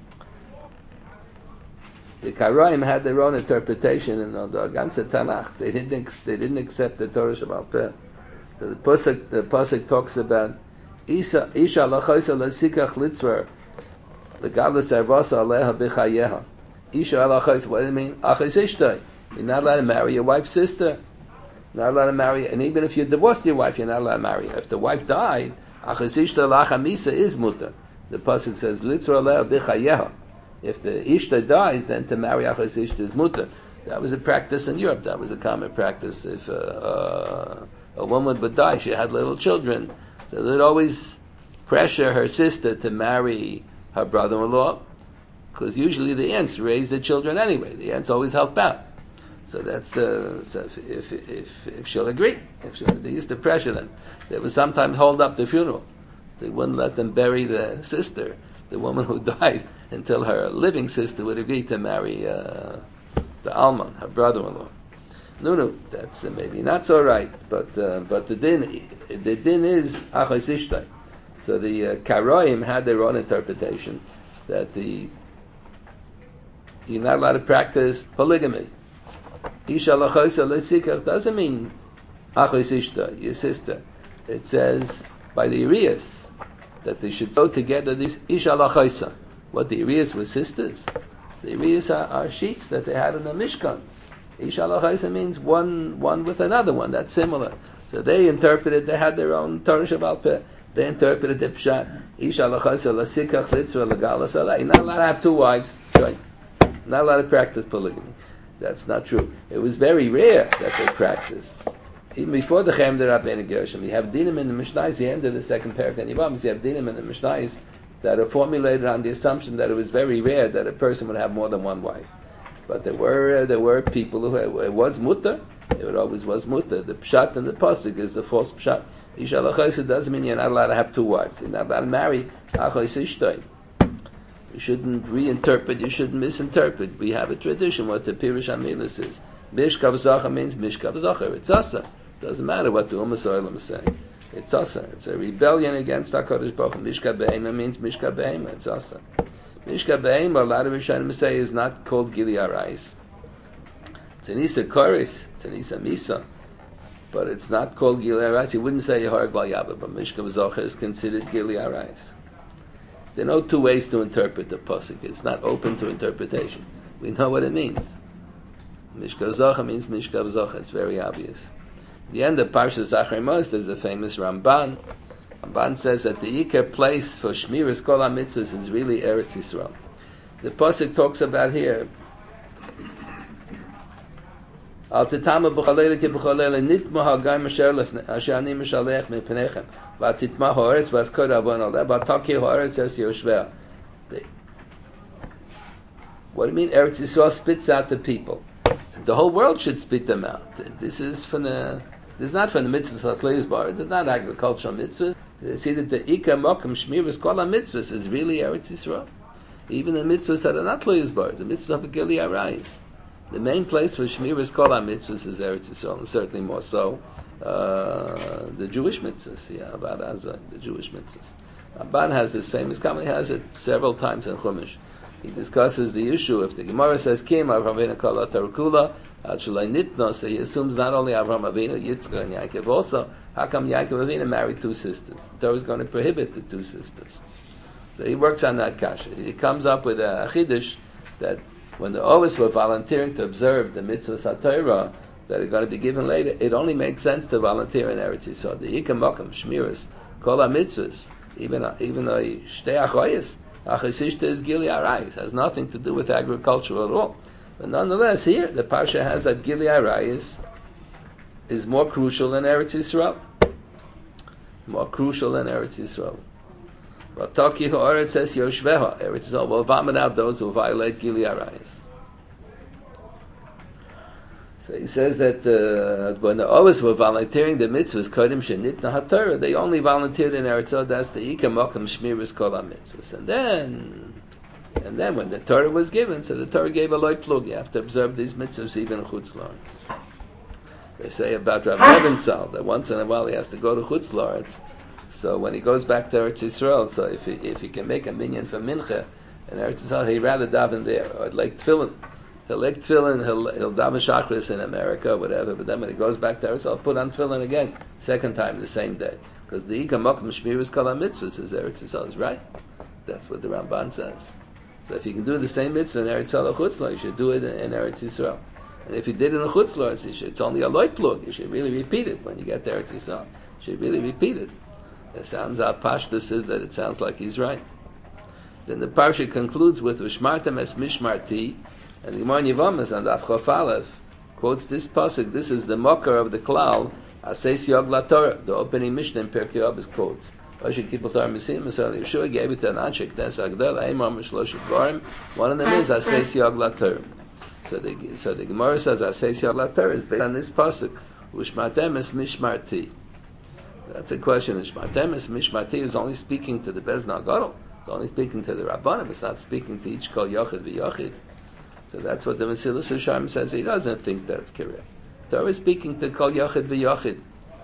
The Karaim had their own interpretation in the ganze Tanakh. They didn't they didn't accept the Torah Shabbat Peh. So the pasuk the pasuk talks about Isha Isha lachaisa lasikach litzver legalas arvasa aleha b'chayeha. Isha lachaisa. What does it mean? Achis ishtay. You're not allowed to marry your wife's sister. You're not allowed to marry, and even if you divorced your wife, you're not allowed to marry her. If the wife died, achis ishta lacha misa is mutter. The pasuk says litzver aleha b'chayeha. If the ishta dies, then to marry achis ishta is mutter. That was a practice in Europe. That was a common practice. If uh, uh, a woman would die, she had little children, so they'd always pressure her sister to marry her brother-in-law, because usually the aunts raise the children anyway. The aunts always help out. So that's uh, so if, if if if she'll agree, if she'll, they used to pressure them. They would sometimes hold up the funeral. They wouldn't let them bury the sister, the woman who died, until her living sister would agree to marry uh, the Alman, her brother-in-law. No, no, that's uh, maybe not so right, but uh, but the din the din is achos ishtay. So the uh, Karaim had their own interpretation that the you're not allowed to practice polygamy. Isha lachosa lesikach doesn't mean achos ishta, your sister. It says by the Urias that they should go together. These Isha lachosa. What the Urias were sisters. The Urias are, are sheets that they had in the Mishkan. Isha lachosa means one one with another one. That's similar. So they interpreted. They had their own Torah Shabbat Peh. They interpreted the pshat. Isha lachosa lesikach litzra legalas alei. You're not allowed to have two wives. Right. Not allowed to practice polygamy. That's not true. It was very rare that they practiced. Even before the Chem de Rabbeinu Gershom, you have dinim in the Mishnayos, the end of the second parak and Yevamos, you have dinim in the Mishnayos that are formulated on the assumption that it was very rare that a person would have more than one wife. But there were uh, there were people who had, it was mutter. It always was mutter. The pshat and the pasuk is the false pshat. Isha lachosa doesn't mean you're not allowed to have two wives. You're not allowed to marry achos ishtay. You shouldn't reinterpret, you shouldn't misinterpret. We have a tradition, what the Pirush HaMilas is. Mishkav Zacha means Mishkav Zacha. It's Asa. Doesn't matter what the Ummah Soilam is saying. It's Asa. It's a rebellion against HaKadosh Baruch Hu. Mishkav Behema means Mishkav Behema. It's Asa. Mishkav Behema, a lot of Rishonim say, is not called Gili Arais. It's an Isa Koris. It's an Isa Misa. But it's not called Gili Arais. You wouldn't say Yehar Gal Yabba, but Mishkav Zacha is considered Gili Arais. There are no two ways to interpret the pasuk. It's not open to interpretation. We know what it means. Mishkav Zacha means Mishkav Zacha. It's very obvious. The end of Parshas Zacharei Mos, there's a famous Ramban. Ramban says that the Yikar place for Shmiras Kol HaMitzvos is really Eretz Yisrael. The pasuk talks about here. Al titama b'chalele ki b'chalele nitma ha'gayim asher ani mishalech mipnechem v'atitma ha'aretz v'avkod avon aleh v'ataki ha'aretz es yoshveh. What do you mean Eretz Yisrael spits out the people? the whole world should spit them out. This is from the, this is not from the mitzvahs of Tleis Bar. It's not agricultural mitzvahs. See that the Ika Mokum Shmiras Kol HaMitzvahs is really Eretz Yisrael. Even the mitzvahs that are not Tleis Bar, the mitzvah of the Gili Arayis. The main place for Shmiras Kol HaMitzvahs is Eretz Yisrael, and certainly more so uh, the Jewish mitzvahs. Yeah, about Azah, the Jewish mitzvahs. Abban has this famous comment. He has it several times in Chumash. He discusses the issue if the Gemara says Kim Avraham Avinu Kol HaTarkula Ad Shalai Nitno, so he assumes not only Avraham Avinu, Yitzchak and Yaakov also. How come Yaakov Avinu married two sisters? The Torah is going to prohibit the two sisters. So he works on that kasha. He comes up with a chiddush that when the Ovis were volunteering to observe the mitzvahs HaTorah that are going to be given later, it only makes sense to volunteer in Eretz Yisrael. The Yikam Mokum Shmiras Kol HaMitzvahs, even even though Shtei Achoyes, Achesishta is Gili Arayis, has nothing to do with agriculture at all. But nonetheless, here the parsha has that Gili Arayis is more crucial than Eretz Yisrael. More crucial than Eretz Yisrael. Vataki Ha'aretz says Yoshveha, Eretz Yisrael will vomit out those who violate Gili Arayis. So he says that uh, when the Ovis were volunteering the mitzvahs, Kodim Shenitna HaTorah, they only volunteered in Eretz Yisrael. That's the Ika Mokum Shmiras Kol HaMitzvahs. And then, and then when the Torah was given, so the Torah gave a loy plug. You have to observe these mitzvahs even in Chutz La'aretz. They say about Rav Leventhal that once in a while he has to go to Chutz La'aretz. So when he goes back to Eretz Yisrael, so if he, if he can make a minyan for Mincha in Eretz Yisrael, he'd rather daven there, or like Tefillin. He'll like Tefillin, he'll, he'll daven Shachris in America, or whatever, but then when he goes back to Eretz Yisrael, he'll put on Tefillin again, second time the same day. Because the Ika Mokum Shmiras Kol HaMitzvahs is Eretz Yisrael, is right? That's what the Ramban says. So if you can do the same mitzvah in Eretz Yisrael or Chutz La'aretz, you should do it in, in Eretz Yisrael. And if you did it in Chutz La'aretz, it's only a loy plug. You should really repeat it when you get to Eretz Yisrael. You should really repeat it. It sounds, our Pashta says that it sounds like he's right. Then the Parsha concludes with V'shmartem es mishmarti, and the Gemara Yevamis on the Avchof Aleph quotes this pasuk. This is the mocker of the klal Aseis Yog LaTorah. The opening Mishnah in Pirkei Avos quotes. Yeshua gave it to an Anshe Knes Agdel Aimar Mishlosh Dvarim. One of them is Aseis Yog LaTorah. So the so the Gemara says Aseis Yog LaTorah is based on this pasuk. V'shmartem es mishmarti. That's a question. V'shmartem es mishmarti is only speaking to the Bezna Gadol. It's only speaking to the Rabbanim. It's not speaking to each Kol Yochid v'Yochid. So that's what the Mesilas Yesharim says. He doesn't think that's correct. Torah is speaking to Kol Yochid v'Yochid.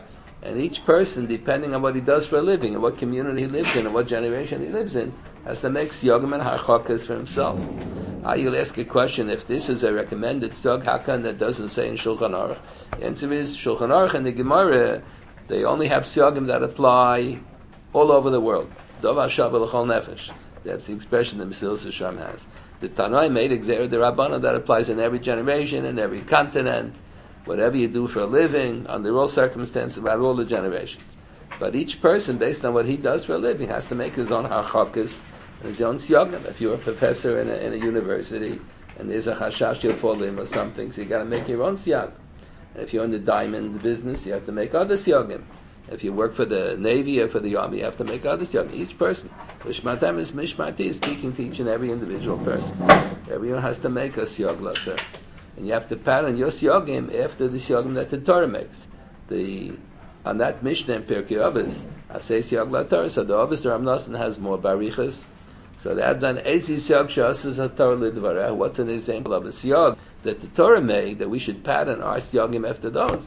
And each person, depending on what he does for a living, and what community he lives in, and what generation he lives in, has to make Siyogim and Harchakas for himself. Ah, you'll ask a question, if this is a recommended Siyog, how come that doesn't say in Shulchan Aruch? The answer is, Shulchan Aruch and the Gemara, they only have Siyogim that apply all over the world. Dov HaShav L'chol Nefesh. That's the expression that Mesilas Yesharim has. The Tanai made Gzeira de Rabbana that applies in every generation, in every continent, whatever you do for a living, under all circumstances, about all the generations. But each person, based on what he does for a living, has to make his own harchakas and his own siyogim. If you're a professor in a, in a university and there's a chashash you'll fall in or something, so you got to make your own siyog. And if you're in the diamond business, you have to make other siyogim. If you work for the Navy or for the Army, you have to make other siyogim. Each person. V'shmartem es mishmarti is speaking to each and every individual person. Everyone has to make a siyog later. And you have to pattern your siyogim after the siyogim that the Torah makes. The on that Mishnah in Pirkei Avos, I say siyog laTorah. So the Avos Ram Nosson has more barichas. So they have done ezi siyog shasas haTorah lidvareh. What's an example of a siyog that the Torah made that we should pattern our siyogim after those?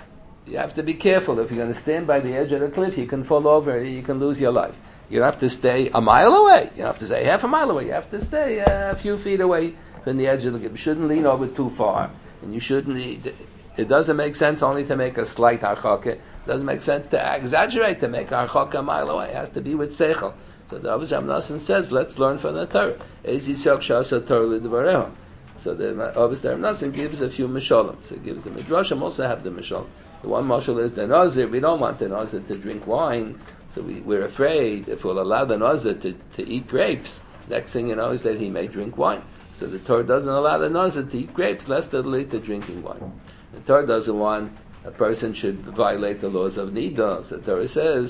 You have to be careful. If you're going to stand by the edge of the cliff, you can fall over. You can lose your life. You have to stay a mile away. You don't have to stay half a mile away. You have to stay a few feet away from the edge of the cliff. You shouldn't lean over too far, and you shouldn't. It doesn't make sense only to make a slight harchaka. It doesn't make sense to exaggerate to make harchaka a mile away. It has to be with seichel. So the Avos Ram Nosson says, let's learn from the Torah. Ezi siyog shasa Torah lidvareho. So the Avos Ram Nosson gives a few mishalim. So it gives the midrashim also have the mishalim. The one mashal is the nazir. We don't want the nazir to drink wine, so we, we're afraid if we'll allow the nazir to, to eat grapes, next thing you know is that he may drink wine. So the Torah doesn't allow the nazir to eat grapes, lest it'll lead to drinking wine. The Torah doesn't want a person should violate the laws of nida. So the Torah says,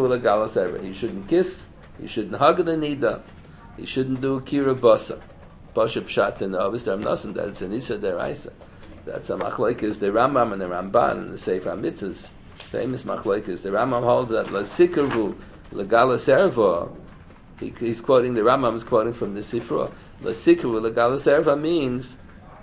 he shouldn't kiss, he shouldn't hug the nida, he shouldn't do kira basa. Pasha Pshat in the Avis Dram Nasan, that it's an Isa Deraisa. That's a machlokes the Rambam and the Ramban and the Sefer HaMitzvos. Famous machlokes. The Rambam holds that La Sikervu Legala Serva. He, he's quoting, the Rambam is quoting from the Sifra. La Sikervu Legala Serva means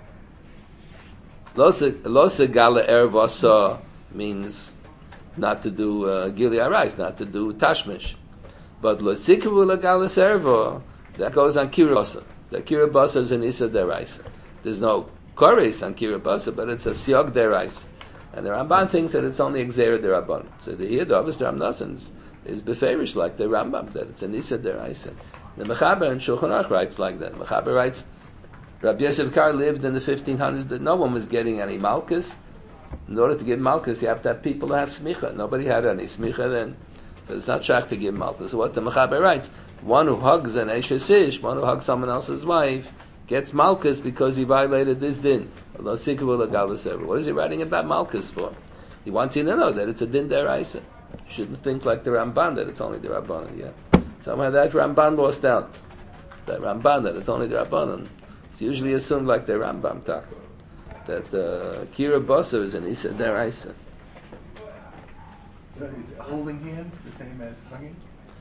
Lo Segala Ervasa means not to do uh, Gili Arais, not to do Tashmish. But Lo Sikervu Legala Serva, that goes on Kirabasa. The Kirabasa is an Isa Deraisa. There's no Koris on Kirabasa, but it's a Siog Deraisa. And the Ramban thinks that it's only Exera Derabban. So the here, the Avis Dram Nasan is, is beferish like the Rambam, that it's an Isa Deraisa. The Mechaber and Shulchan Aruch writes like that. Mechaber writes, Rabbi Yosef Kar lived in the fifteen hundreds, but no one was getting any Malkus. In order to give Malkus, you have to have people to have Smicha. Nobody had any Smicha then. So it's not shach to give Malkus. So what the Mechaber writes, one who hugs an Eshes Ish, one who hugs someone else's wife, gets Malkus because he violated this din. What is he writing about Malkus for? He wants you to know that it's a din deraisa. You shouldn't think like the Ramban that it's only the Rabbanan. Yeah, somehow that Ramban lost out. That Ramban that it's only the Rabbanan. It's usually assumed like the Rambam talk that uh, Kira Bosa is an Isa deraisa. So is holding hands the same as hugging?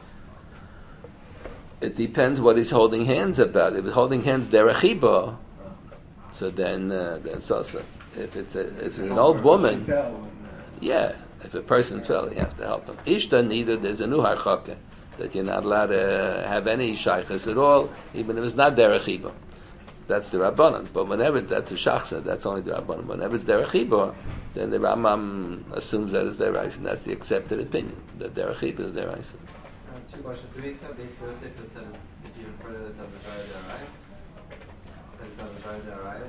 It depends what he's holding hands about. If he's holding hands derachiba, so then uh, that's also. If it's a, if it's an old woman, yeah. If a person fell, you have to help him. Ishta neither. There's a new harchaka that you're not allowed to have any shaykhs at all, even if it's not derachiba. That's the Rabbanan. But whenever that's a shachsa, that's only the Rabbanan. Whenever it's derachiba, then the Rambam assumes that it's deraisa, and that's the accepted opinion that derachiba is deraisa. Two questions. Do we accept Beis Yosef that says it's even further that's Abizraya Darayas?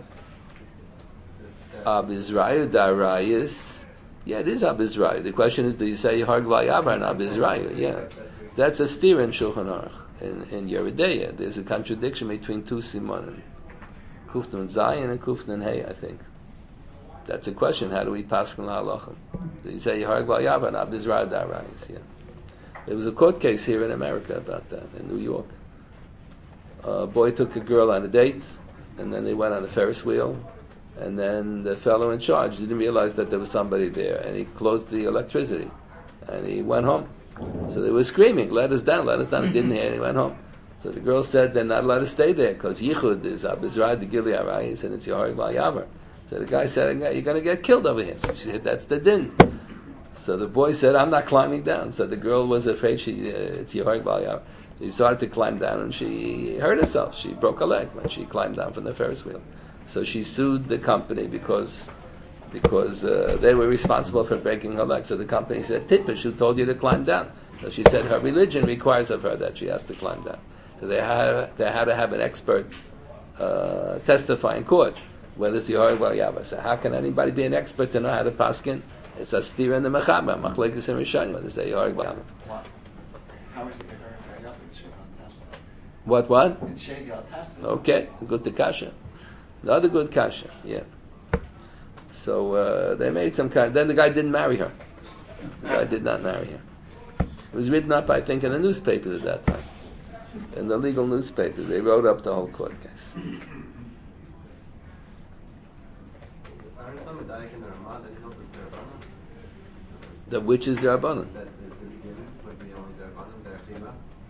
That it's Abizraya Darayas? Abizraya Darayas. Yeah, it is Abizraya. The question is, do you say Harg Vayavar and Abizraya? Yeah. That's a steer in Shulchan Aruch. In, in Yeridea, there's a contradiction between two Simonim. Kufnun Zayin and Kufnun Hey, I think. That's a question. How do we pass on halachim? Do you say Harg Vayavar and Abizraya Darayas? Yeah. There was a court case here in America about that, in New York. A boy took a girl on a date, and then they went on a Ferris wheel, and then the fellow in charge didn't realize that there was somebody there, and he closed the electricity, and he went home. So they were screaming, let us down, let us down. He didn't hear, and he went home. So the girl said, they're not allowed to stay there, because Yichud is Abizrad de Gili Arayis, and it's Yahari Val So the guy said, you're going to get killed over here. So she said, that's the din. So the boy said, I'm not climbing down. So the girl was afraid she, uh, it's Yehorig Bal Yav. She started to climb down, and she hurt herself. She broke a leg when she climbed down from the Ferris wheel. So she sued the company because because uh, they were responsible for breaking her leg. So the company said, Tippish, who told you to climb down? So she said her religion requires of her that she has to climb down. So they had, they had to have an expert uh, testify in court whether it's Yehorig Bal Yav. So how can anybody be an expert to know how to paskin? It's a steer in the Mechaber, Machlekes and Rishonim, when they say Yehorig Bal Yav. How is it Yehorig Bal Yav? It's Shegal Tasa. What, what? It's Shegal Tasa. Okay, good to kasha. Another good kasha, yeah. So uh, they made some kind. Then the guy didn't marry her. The guy did not marry her. It was written up, I think, in the newspapers at that time. In the legal newspapers, they wrote up the whole court case. Aren't some Medayik in the Ramah that he held as their Rabbanan? The which is the Rabbanan? That this given would be only their Rabbanan, their Chiva?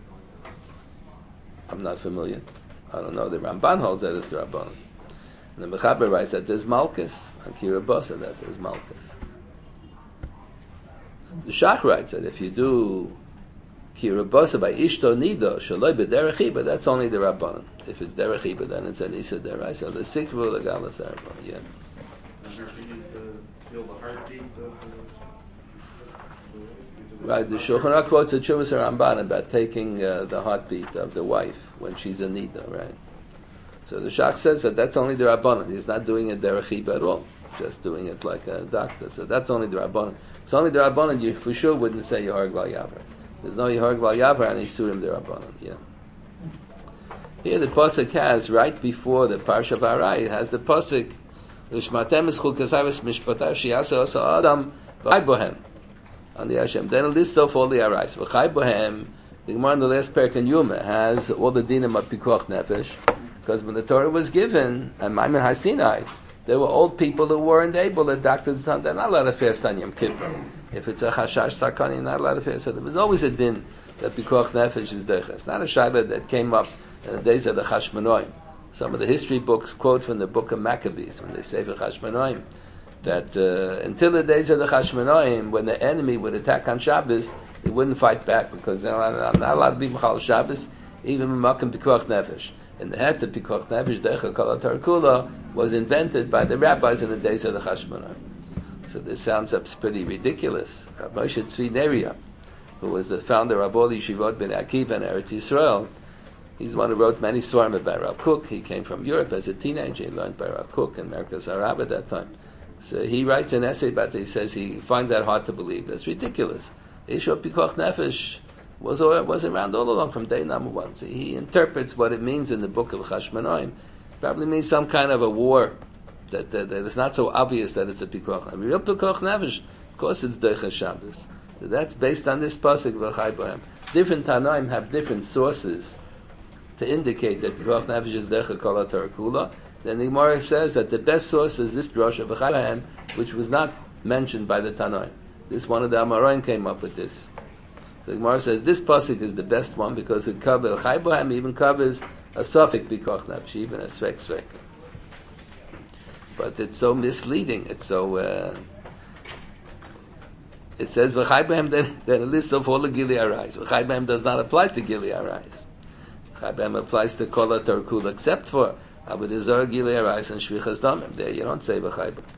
I'm not familiar. I don't know. The Ramban holds that it's the Rabbanan. And the Mechaber writes that there's Malkus. Akira Bosa, that there's Malkus. The Shach writes that if you do Kirabosa by Ishto Nido, Shaloi B'derechiba, that's only the Rabbanan. If it's Derechiba, then it's an Isa Deraisa. The Sikvu, the Galas Arba, yeah. Does there need to feel the heartbeat of the... Right, the Shulchan Aruch quotes a Chuvas Ramban about taking uh, the heartbeat of the wife when she's a Nida, right? So the Shach says that that's only the Rabbanan. He's not doing it Derechiba at all. Just doing it like a doctor. So that's only the Rabbanan. It's only the Rabbanan, you for sure wouldn't say Yehorig Bal Yavar. There's no Yehorig Bal Yavar and he sued him the Rabbanan, yeah. Here the Pasuk has, right before the Parsha Barai, it has the Pasuk, Ushmatem es chul kasavis mishpatav sheyasa osa adam v'chai bohem. On the Hashem. Then it lists off all the Arais. V'chai bohem, the Gemara in the last parak in Yuma has all the dinim of Pikuach Nefesh, Because when the Torah was given, and Maimon HaSinai, there were old people who weren't able, the doctors told them, they're not allowed to fast on Yom Kippur. If it's a Chashash Sakani, you're not allowed to fast. So there was always a din that Pikuach Nefesh is Deicha. It's not a Shaila that came up in the days of the Chashmonoim. Some of the history books quote from the book of Maccabees, when they say for Chashmonoim, that uh, until the days of the Chashmonoim, when the enemy would attack on Shabbos, they wouldn't fight back, because they're not, not allowed to be Mechal Shabbos, even Makom Pikuach Nefesh. And the head of Pikuach Nefesh, Deicha Kol HaTorah Kula, was invented by the rabbis in the days of the Chashmonoim. So this sounds up pretty ridiculous. Rabbi Moshe Tzvi Neria, who was the founder of all Yeshivot Ben Akiva and Eretz Yisrael, he's the one who wrote many Svarim about Rav Kook. He came from Europe as a teenager. He learned by Rav Kook in Merkaz Arab at that time. So he writes an essay about it. He says he finds that hard to believe. That's ridiculous. The issue of Pikuach Nefesh was, was around all along from day number one. So he interprets what it means in the book of Chashmonoim. Probably means some kind of a war that, that, that it's not so obvious that it's a Pikuach Nefesh. Real Pikuach Nefesh, of course it's Deicha Shabbos. So that's based on this pasuk V'chai Bohem. Different Tanoim have different sources to indicate that Pikuach Nefesh is Deicha Kol HaTorah Kula. Then the Gemara says that the best source is this drasha V'chai Bohem, which was not mentioned by the Tanoim. This one of the Amoraim came up with this. So the Gemara says this pasuk is the best one because it covers V'chai Bohem, even covers a suffix Pikuach Nefesh, even a svek svek. But it's so misleading. It's so. Uh, it says V'chai Bohem, then, then a list of all the Gili Arais. V'chai Bohem does not apply to Gili Arais. V'chai Bohem applies to Kol HaTorah Kula, except for Avodah Gili Arais and Shvichas Damim. There you don't say V'chai Bohem.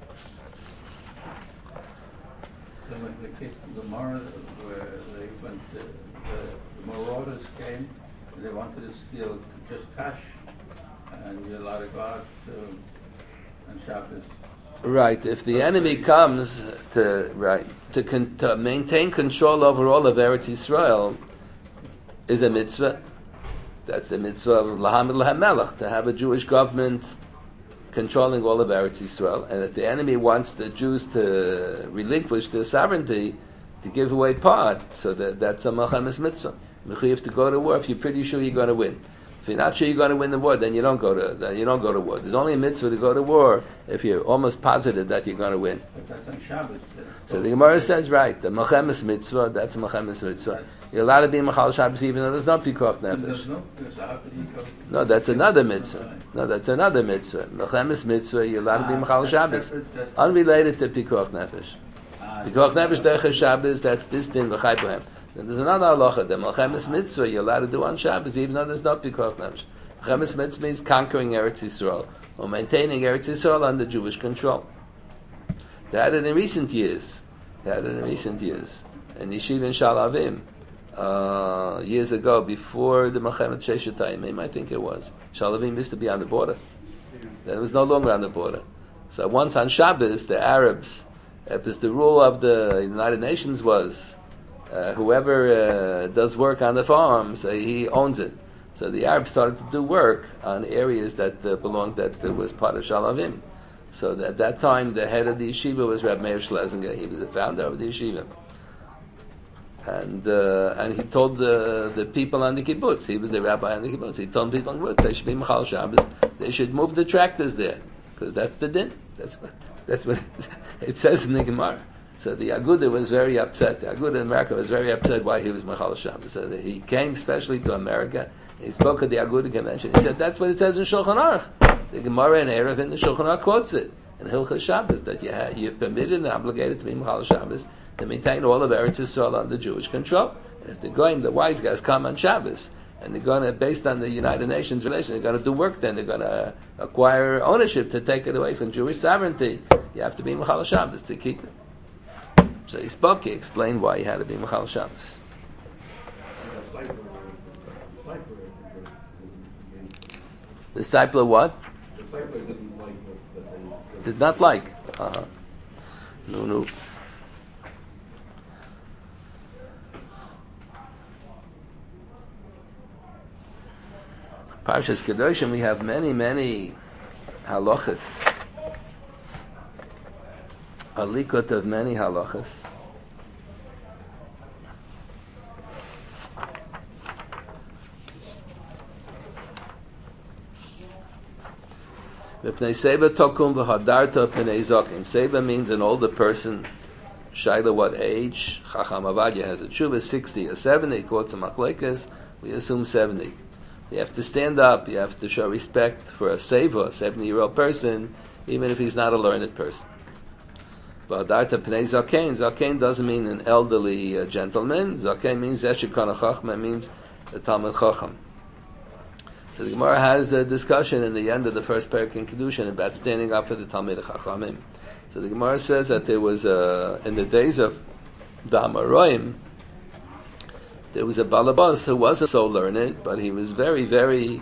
The case of the Gemara where they went, uh, the, the marauders came, and they wanted to steal just cash, and you're allowed to go out uh, on Shabbos. Right. If the enemy comes to right to, con, to maintain control over all of Eretz Yisrael, is a mitzvah. That's the mitzvah of Lahamid Lahamelech, to have a Jewish government controlling all of Eretz Yisrael. And if the enemy wants the Jews to relinquish their sovereignty, to give away part, so that that's a Malchamas mitzvah. You have to go to war if you're pretty sure you're going to win. If you're not sure you're going to win the war, then you don't go to then you don't go to war. There's only a mitzvah to go to war if you're almost positive that you're going to win. But that's on Shabbos. So the Gemara says, right, the Malchamas mitzvah, that's a Malchamas mitzvah. You're allowed to be Machal Shabbos even though there's no Pikuach Nefesh. No, so how could he go? No, that's another mitzvah. No, that's another mitzvah. Malchamas mitzvah, you're allowed to be Machal Shabbos. Unrelated to Pikuach Nefesh. Pikuach Nefesh Deicha Shabbos, that's this din V'chai Bohem. Then there's another halacha, the Malchamas mitzvah, you're allowed to do on Shabbos even though there's no Pikuach Nefesh. Malchamas mitzvah means conquering Eretz Yisrael, or maintaining Eretz Yisrael under Jewish control. They had it in recent years. They had it in recent years. In Yeshiva in Shalavim, uh, years ago, before the Malchamat Sheshet Hayamim, I think it was. Shalavim used to be on the border. Then it was no longer on the border. So once on Shabbos, the Arabs, because the rule of the United Nations was, uh, whoever uh, does work on the farms, uh, he owns it. So the Arabs started to do work on areas that uh, belonged, that uh, was part of Shalavim. So that at that time, the head of the yeshiva was Reb Meir Schlesinger. He was the founder of the yeshiva. And uh, and he told the the people on the kibbutz, he was the rabbi on the kibbutz, he told people on the kibbutz, they should be Machal Shabbos, they should move the tractors there, because that's the din. That's what, that's what it says in the Gemara. So the Aguda was very upset. The Aguda in America was very upset why he was Machal Shabbos. So he came specially to America, he spoke at the Aguda convention, he said, that's what it says in Shulchan Aruch. The Gemara and Erev in the Shulchan Aruch quotes it, in Hilchas Shabbos, that you ha- you're permitted and obligated to be Machal Shabbos, to maintain all of Eretz Yisrael under Jewish control. And if the Goyim, the wise guys, come on Shabbos, and they're going to, based on the United Nations relation, they're going to do work then, they're going to acquire ownership to take it away from Jewish sovereignty, you have to be Machal Shabbos to keep it. So he spoke, he explained why he had to be Machal Shabbos. The Stipler what? The Stipler didn't like what they did not like. Uh-huh. No, no. Parshas Kedoshim, we have many, many halachas. A likut of many halachas. V'pnei Seba tokum v'hadarta pnei zokin. Seba means an older person. Shaila, what age? Chacham Avadia has a tshuva, sixty or seventy. Quotes a machlekes. We assume seventy. You have to stand up. You have to show respect for a seva, a seventy-year-old person, even if he's not a learned person. V'hadarta pnei zaken. Zaken doesn't mean an elderly uh, gentleman. Zaken means eshikana chachma, means a talmid chacham. So the Gemara has a discussion in the end of the first parak in Kedushin about standing up for the Talmid Chachamim. So the Gemara says that there was a, in the days of the Amoraim, there was a Balabas who wasn't so learned, but he was very, very,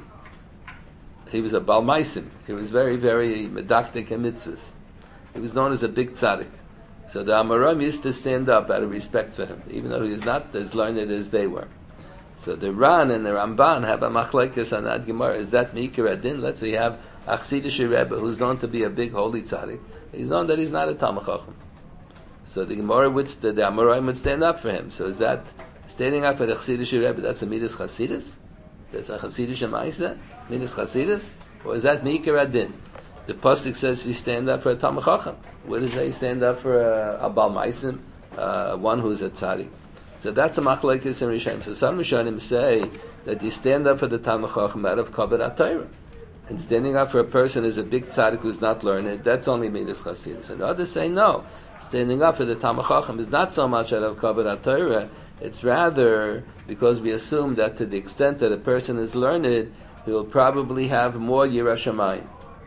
he was a Balmaisim. He was very, very medactic and mitzvahs. He was known as a big tzaddik. So the Amoraim used to stand up out of respect for him, even though he was not as learned as they were. So the Ran and the Ramban have a machlekes on that Gemara. Is that Meikar Adin? Let's say you have a Chassidish Rebbe who's known to be a big holy tzaddik. He's known that he's not a Talmid Chacham. So the Gemara would, the, the Amoraim would stand up for him. So is that standing up for the Chassidish Rebbe? That's a Midas Chassidus? That's a Chassidish Maisa? Midas Chassidus? Or is that Meikar Adin? The pasuk says he stand up for a Talmid Chacham. Where does he stand up for a, a Bal Maisim, uh, one who's a tzaddik? So that's a machlekes in Rishonim. So some Rishonim say that you stand up for the Talmid Chacham out of Kavod HaTorah. And standing up for a person is a big tzaddik who's not learned, that's only Midas Chassidus. And others say no. Standing up for the Talmid Chacham is not so much out of Kavod HaTorah, it's rather because we assume that to the extent that a person is learned, he will probably have more Yirah Shamayim.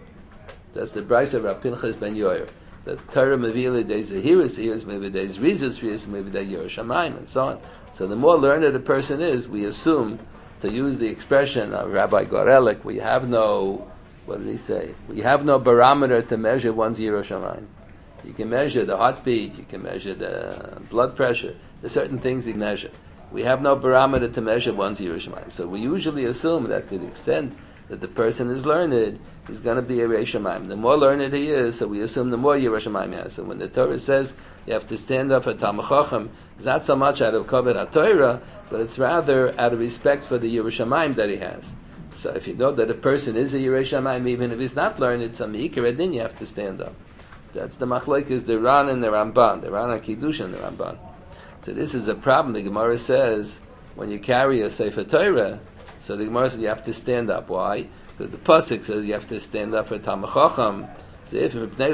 That's the Bryce of Rav Pinchas ben Yoyer. The Torah Mevila days the hearers, hearers maybe days Rizus, Rizus maybe they Yerushalayim, and so on. So the more learned a person is, we assume, to use the expression of Rabbi Gorelik, we have no, what did he say? We have no barometer to measure one's Yerushalayim. You can measure the heartbeat, you can measure the blood pressure. There's certain things you measure. We have no barometer to measure one's Yerushalayim. So we usually assume that to the extent that the person is learned, he's going to be a Yerei Shamayim. The more learned he is, so we assume the more Yerei Shamayim he has. So when the Torah says you have to stand up for Talmid Chacham, it's not so much out of Kavod HaTorah, but it's rather out of respect for the Yerei Shamayim that he has. So if you know that a person is a Yerei Shamayim, even if he's not learned, it's a Meikar Adin, you have to stand up. That's the machlekes, the Ran and the Ramban, the Ran HaKiddush and the Ramban. So this is a problem. The Gemara says, when you carry a Sefer Torah, so the Gemara says you have to stand up. Why? Because the pasuk says you have to stand up for Talmid Chacham. So if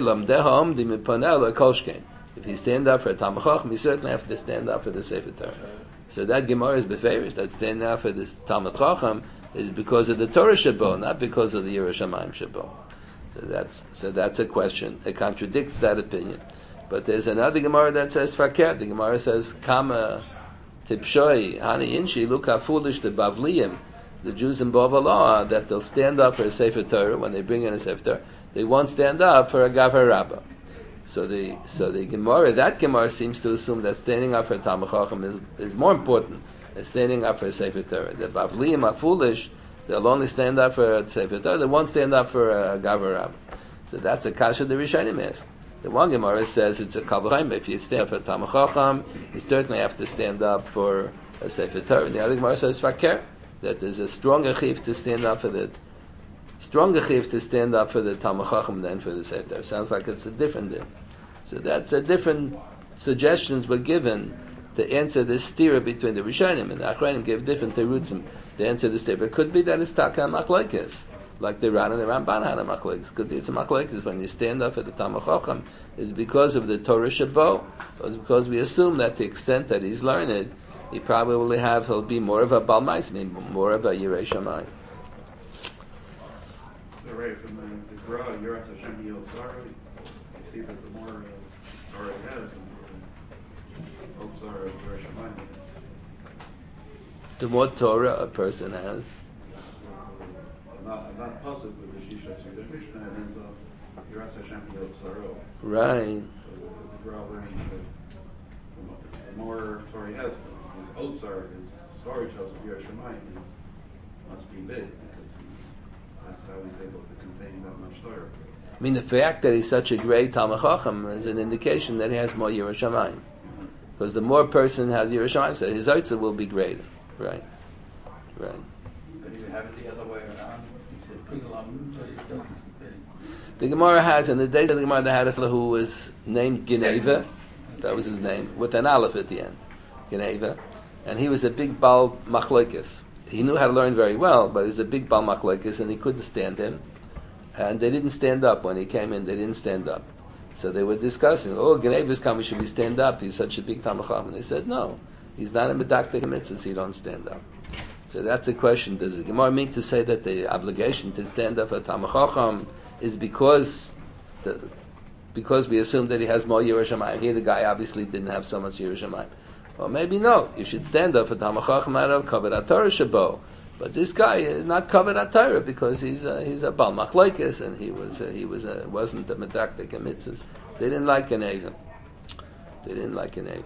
if you stand up for a Talmid Chacham, you certainly have to stand up for the Sefer Torah. So that Gemara is beferish. That standing up for this Talmid Chacham is because of the Torah Shabo, not because of the Yerushalayim Shabo. So that's so that's a question. It contradicts that opinion. But there's another Gemara that says Fakir. The Gemara says Kama Tipshoi Hani Inshi. Look how foolish the Bavliyim, the Jews in Bavel are, that they'll stand up for a Sefer Torah when they bring in a Sefer Torah. They won't stand up for a Gavar Rabbah. So the so the Gemara, that Gemara seems to assume that standing up for a Talmid Chacham is, is more important than standing up for a Sefer Torah. The Bavliyim are foolish. They'll only stand up for a Sefer Torah. They won't stand up for a Gavar Rabbah. So that's a kasha the Rishonim asked. The one Gemara says it's a Kavod. If you stand up for a Talmid Chacham, you certainly have to stand up for a Sefer Torah. The other Gemara says Fakir, that there's a stronger chiv to stand up for the stronger chiv to stand up for the Talmid Chacham than for the Sefer Torah. Sounds like it's a different din. So that's a different suggestions were given to answer this stira between the Rishonim, and the Achronim gave different terutzim to answer this stira. It could be that it's taka machlekes, like the Ran and the Ramban had a machlekes. Could be it's a machlekes when you stand up for the Talmid Chacham is because of the Torah Shabo, or is because we assume that the extent that he's learned, he probably will have he'll be more of a Balmais, more of a Yerei Shamayim. So right from the, the Gra, Yiras Hashem Yotzar, you see that the more uh, Torah he has, the more Yotzar Yerei Shamayim. The more Torah a person has, I'm not, I'm not positive with the Shisha Sri Mishnah, and ends up Yiras Hashem Yotzaro. right? So the, the Gra learns that the more, the more Torah he has, his Otzar, his storage house of Yerei Shamayim must be big, because he, that's how he's able to contain that much Torah. I mean, the fact that he's such a great Talmid Chacham is an indication that he has more Yerei Shamayim. Because the more person has Yerei Shamayim, so his Otzar will be greater. Right. Right. But you have it the other way around. You said pretty long, but it doesn't really. The Gemara has, in the days of the Gemara, they had a fellow who was named Geneva, that was his name, with an aleph at the end, Geneva, and he was a big Baal Machlokes. He knew how to learn very well, but he was a big Baal Machlokes, and he couldn't stand him. And they didn't stand up when he came in. They didn't stand up. So they were discussing, oh, Geneva's coming, should we stand up? He's such a big Talmid Chacham. And they said, no, he's not a medakdek mitzvah, so you don't stand up. So that's the question. Does the Gemara mean to say that the obligation to stand up for Talmid Chacham is because the, because we assume that he has more Yirei Shamayim? Here the guy obviously didn't have so much Yirei Shamayim. Well, maybe no. You should stand up for Talmid Chacham out of Kavod HaTorah Shabo. But this guy is not Kavod HaTorah because he's a, he's a Baal Machlokes, and he was a, he was a, wasn't a medakdek mitzvahs. They didn't like an Eva. They didn't like an Eva.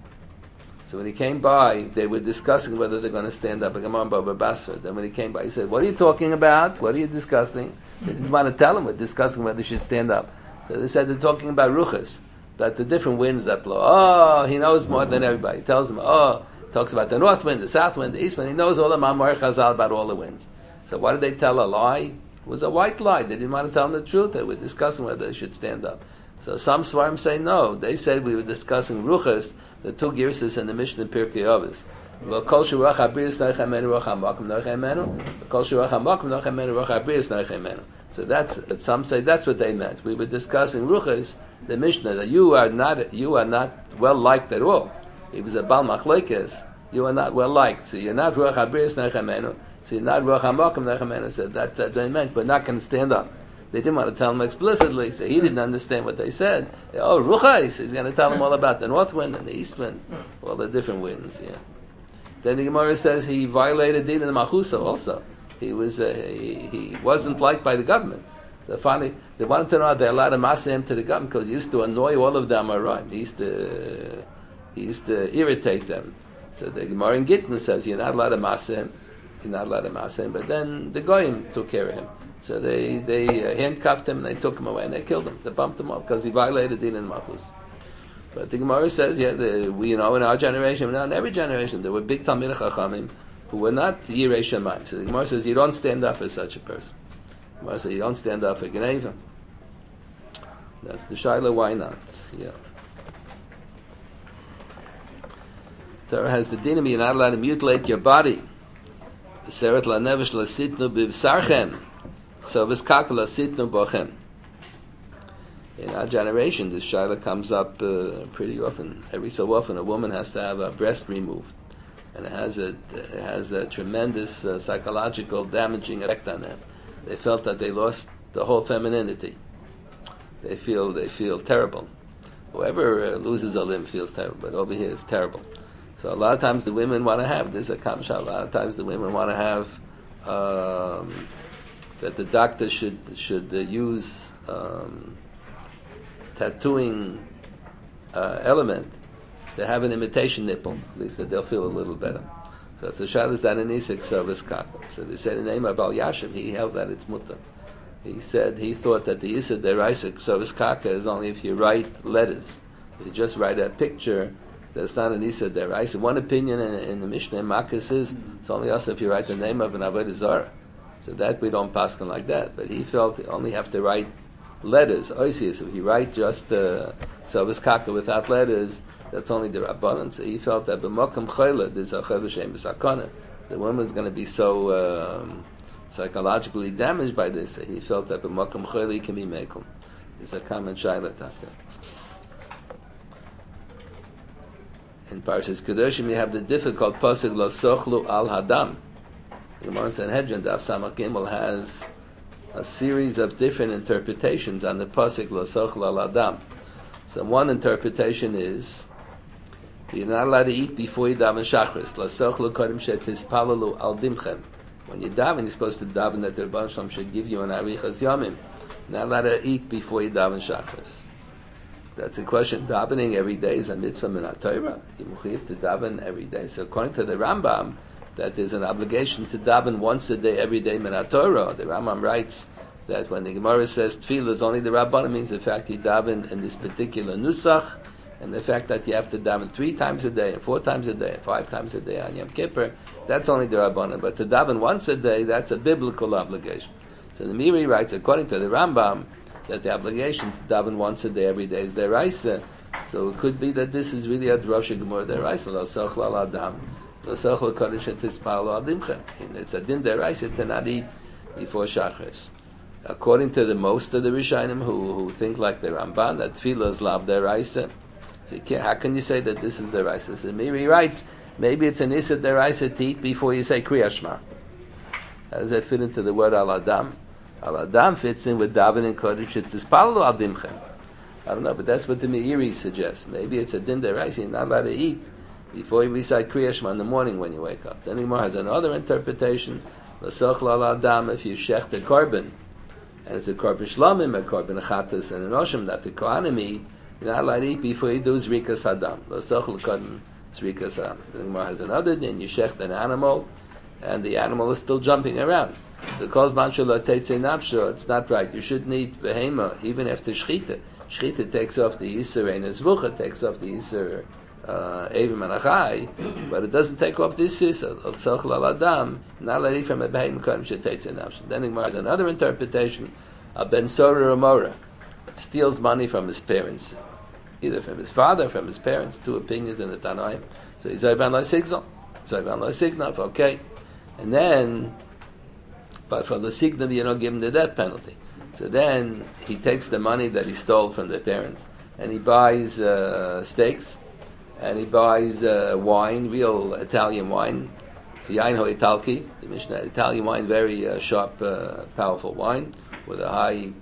So when he came by, they were discussing whether they're going to stand up. Then when he came by, he said, "What are you talking about? What are you discussing?" They didn't want to tell him. We're discussing whether they should stand up. So they said they're talking about ruchas, that the different winds that blow. Oh, he knows more than everybody. He tells them, oh, talks about the north wind, the south wind, the east wind. He knows all the Mamar Chazal about all the winds. So why did they tell a lie? It was a white lie. They didn't want to tell them the truth. They were discussing whether they should stand up. So some Svarim say no. They said we were discussing ruchas, the two girses in the Mishnah in Pirkei Avos. Well, kol shurach habris noichamenu roch hamakom noichamenu. Kol shurach hamakom noichamenu roch habris noichamenu. So that's, some say that's what they meant. We were discussing ruchas, the Mishnah, that you are not you are not well liked at all. He was a Baal Machlokes. You are not well liked. So you're not ruach habris noichamenu. So you're not ruach hamakom noichamenu. So that that they meant. We're not going to stand up. They didn't want to tell him explicitly, so he didn't understand what they said. Oh, Ruchais, he's going to tell him all about the north wind and the east wind, all the different winds, yeah. Then the Gemara says he violated Din and Machusa also. He was uh, he, he wasn't liked by the government. So finally, they wanted to know if they allowed to master him to the government because he used to annoy all of them around. He used to, he used to irritate them. So the Gemara in Gittin says you're not allowed to master him, you're not allowed to master him, but then the Goyim took care of him. So they they uh, handcuffed him and they took him away and they killed him. They bumped him up because he violated Din and Malchus. But the Gemara says, yeah, the, we you know in our generation, not in every generation, there were big Talmidei Chachamim who were not Yirei Shamayim. So the Gemara says you don't stand up for such a person. The Gemara says you don't stand up for Geneva. That's the Shaila. Why not? Yeah. Torah has the dinim you're not allowed to mutilate your body. Seret la nevesh la sitnu b'vsarchem. So this kakala sitnu bochem. In our generation, this shaila comes up uh, pretty often. Every so often, a woman has to have a breast removed, and it has a it has a tremendous uh, psychological damaging effect on them. They felt that they lost the whole femininity. They feel they feel terrible. Whoever uh, loses a limb feels terrible, but over here it's terrible. So a lot of times the women want to have this a kamsha. A lot of times the women want to have. Um, that the doctor should should uh, use um, tattooing uh, element to have an imitation nipple. At least that they'll feel a little better. So it's a shalas ananisik service kaka. So they said in the name of Baal Yashem, he held that it's mutter. He said he thought that the Yisad deraisik service kaka is only if you write letters. If you just write a picture, that's not an Yisad deraisik. One opinion in, in the Mishnah Makkas is it's only also if you write the name of an Avodah Zarah. So that we don't paskin like that. But he felt you only have to write letters. Oisius, if you write just uh, Savas Kaka without letters, that's only the Rabbanan. So he felt that b'mokam chayla, there's a chayla shem b'sakana. The woman's going to be so um, psychologically damaged by this. So he felt that b'mokam chayla he can be mekum. There's a common shayla tafka. In Parshas Kedoshim you have the difficult pasuk lo sochlu al hadam. The Gemara Sanhedrin Daf Samach Gimel has a series of different interpretations on the pasuk Lo Sochel Al Adam. So one interpretation is you're not allowed to eat before you daven Shachris. Lo Sochel Kodem Shetispalalu Al Dimchem. When you daven, you're supposed to daven that the Rebbeinu Shalom should give you an Arichas Yomim. You're not allowed to eat before you daven Shachris. That's a question. Davening every day is a mitzvah min HaTorah. You have to daven every day. So according to the Rambam, that there's an obligation to daven once a day, every day, min HaTorah. The Rambam writes that when the Gemara says tefillah is only the Rabbanan, means the fact you daven in this particular nusach, and the fact that you have to daven three times a day, and four times a day, and five times a day on Yom Kippur, that's only the Rabbanan. But to daven once a day, that's a biblical obligation. So the Meiri writes, according to the Rambam, that the obligation to daven once a day every day is deraisa. So it could be that this is really a drasha gemur deraisa. Lo sochla al adam, lo sochla kodesh etitzpal lo adimcha. It's a din deraisa to not eat before Shachris. According to the most of the Rishonim who who think like the Ramban, that tefillah is lav deraisa. So you can't, how can you say that this is deraisa? So Meiri writes, maybe it's an issa deraisa to eat before you say Kriya Shema. How does that fit into the word al adam? Al adam fits in with davening kodesh etitzpal lo adimcha. I don't know, but that's what the Meiri suggests. Maybe it's a din deraisa, you're not allowed to eat before you recite Kriya Shema in the morning when you wake up. Then the Gemara has another interpretation. L'sochla al adam, if you shech the korban, and it's a korban shlamim, a korban chatas, and an oshim that the kohanim eat, you're not allowed to eat before you do zrikas adam. L'sochla korban zrikas adam. The Gemara has another din. You shech an animal, and the animal is still jumping around. So calls manshula teitze nafsho. It's not right. You shouldn't eat behema even after shchita. Shchita takes off the yisur ein zvucha, takes off the yisur evim and achai, but it doesn't take off this yisur of sochel al adam. Not let it from a behema kodem sheteitze nafsho. Then there is another interpretation. A ben sora amora steals money from his parents, either from his father, or from his parents. Two opinions in the Tanoim. So he's Zayvan lo signal, Zayvan lo signal. Okay, and then. But for the signal, you don't give him the death penalty. So then he takes the money that he stole from the parents, and he buys uh, steaks, and he buys uh, wine, real Italian wine, Yain ho Italki, the Mishnah, Italian wine, very uh, sharp, uh, powerful wine with a high,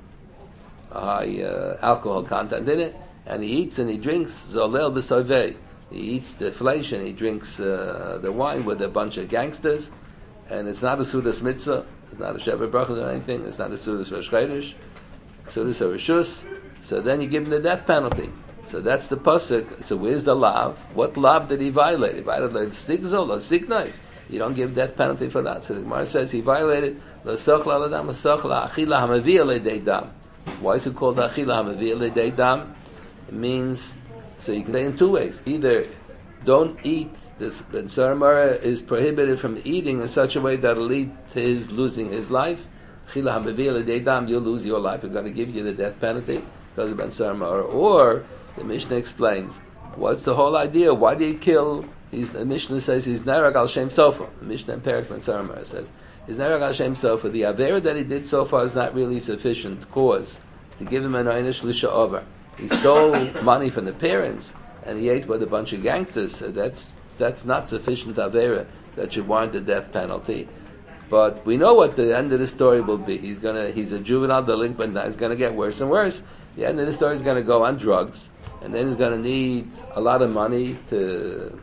a high uh, alcohol content in it, and he eats and he drinks zolel b'sovei. He eats the flesh and he drinks uh, the wine with a bunch of gangsters, and it's not a sudas mitzvah. It's not a Shevet Brachos or anything. It's not a Sudas Rosh Chodesh. Sudas or Rishus. So then you give him the death penalty. So that's the pasuk. So where's the lav? What lav did he violate? He violated sigzol or signif. You don't give death penalty for that. So the Gemara says he violated la sochla al adam, la sochla achila hamavia leidei dam. Why is it called achila hamavia leidei dam? It means, so you can say in two ways. Either don't eat. This Ben Saramara is prohibited from eating in such a way that will lead to his losing his life. Chila hamavil deidam, you'll lose your life. We're going to give you the death penalty because of Ben Saramara. Or the Mishnah explains, what's the whole idea? Why did he kill? He's, the Mishnah says he's nerag al shem sofa. The Mishnah in Perek Ben Saramara says he's nerag al shem sofa. The avera that he did so far is not really sufficient cause to give him an einish lisha over. He stole money from the parents and he ate with a bunch of gangsters. So that's That's not sufficient avera that should warrant the death penalty. But we know what the end of the story will be. He's gonna he's a juvenile delinquent now. He's gonna get worse and worse. The end of the story is gonna go on drugs, and then he's gonna need a lot of money to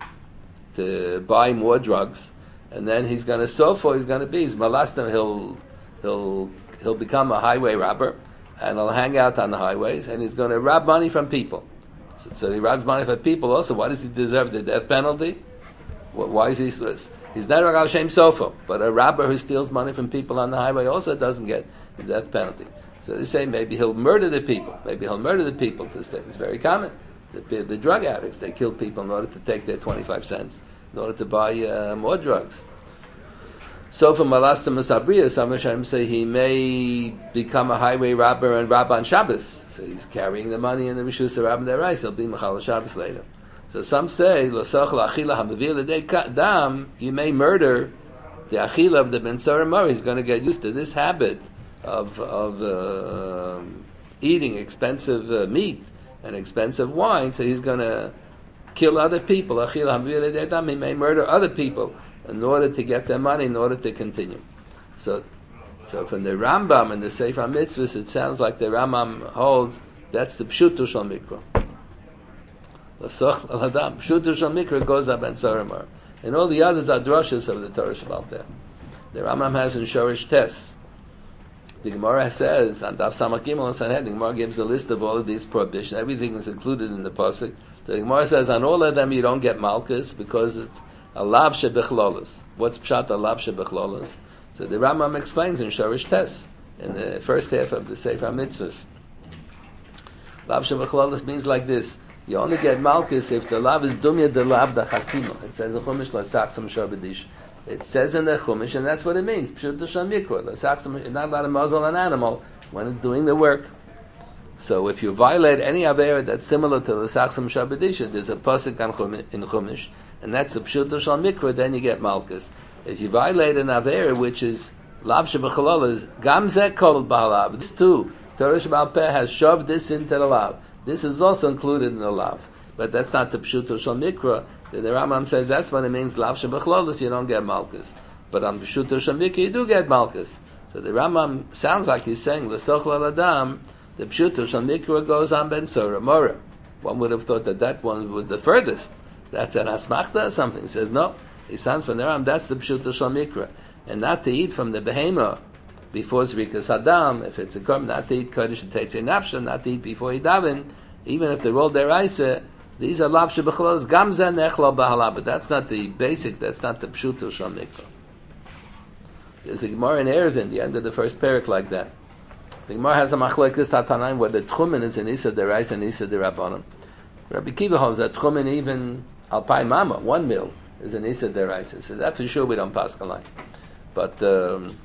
to buy more drugs, and then he's gonna so far he's gonna be he's molesting. He'll he'll he'll become a highway robber, and he'll hang out on the highways, and he's gonna rob money from people. So, so he robs money from people also. Why does he deserve the death penalty? Why is he? He's not a shem sofa, but a robber who steals money from people on the highway also doesn't get the death penalty. So they say maybe he'll murder the people. Maybe he'll murder the people to stay. It's very common. The, the drug addicts, they kill people in order to take their twenty-five cents, in order to buy uh, more drugs. So for Malasta Musabriya, some Rishonim say he may become a highway robber and rob on Shabbos. So he's carrying the money in the Rishus Rabban Derais. He'll be Machal Shabbos later. So some say, L'sochel achila hamavil l'dei dam, you may murder the achila of the Ben Saramar. He's going to get used to this habit of of uh, eating expensive uh, meat and expensive wine, so he's going to kill other people. Achila hamavil l'dei dam, he may murder other people in order to get their money, in order to continue. So so from the Rambam and the Sefer HaMitzvahs, it sounds like the Rambam holds that's the Pshuto Shal Mikra. L'soch al-adam. Pshuto Shal Mikra goes up Ben Saramar. And all the others are drushes of the Torah Shabbat there. The Rambam has in Shorish Tes. The Gemara says, on Daf Samach Gimel and Sanhedrin, the Gemara gives a list of all of these prohibitions. Everything is included in the pasuk. So the Gemara says, on all of them you don't get malchus because it's a lav shebechlolos. What's pshat a lav shebechlolos? So the Rambam explains in Shorish Tes, in the first half of the Sefer HaMitzvahs. Lav shebechlolos means like this. You only get malchus if the lav is dumya de lav da chasima. It says a chumash lasach sam shor b'dish. It says in the Chumash, and that's what it means. Pshuto shel mikra. You're not allowed to muzzle an animal when it's doing the work. So if you violate any avera that's similar to the Sachsam Shabadisha, there's a pasuk in Chumash, and that's the Pshuto shel mikra, then you get malchus. If you violate an avera which is lav shebechalal, is gam zeh kol ba'alav. This too, Torah Sheba'al Peh has shoved this into the lav. This is also included in the lav, but that's not the Pshuto shel mikra. The Rambam says that's what it means. Lav shebechalal, you don't get malchus, but on Pshuto shel mikra you do get malchus. So the Rambam sounds like he's saying l'sochel al adam. The Pshuto shel mikra goes on ben Sora Mora. One would have thought that that one was the furthest. That's an asmachta or something. He says no. He sounds from the Rambam. That's the Pshuto shel mikra, and not to eat from the behema before Zrikas Hadam. If it's a korban, not to eat kodesh and tetzei nafsha, not to eat before he daven, even if they roll their deraisa. These are lav shebechalal gam zeh nechlo b'halav, but that's not the basic. That's not the Pshuto shel mikra. There's a Gemara in Eruvin, the end of the first parak, like that. The Gemara has a machlekes Tanaim where the tchumen is an isa deraisa and isa derabbanan. Rabbi Kiva holds that tchumen even alpai mama, one mil, is an isa deraisa. So that for sure we don't pass kalai. But um,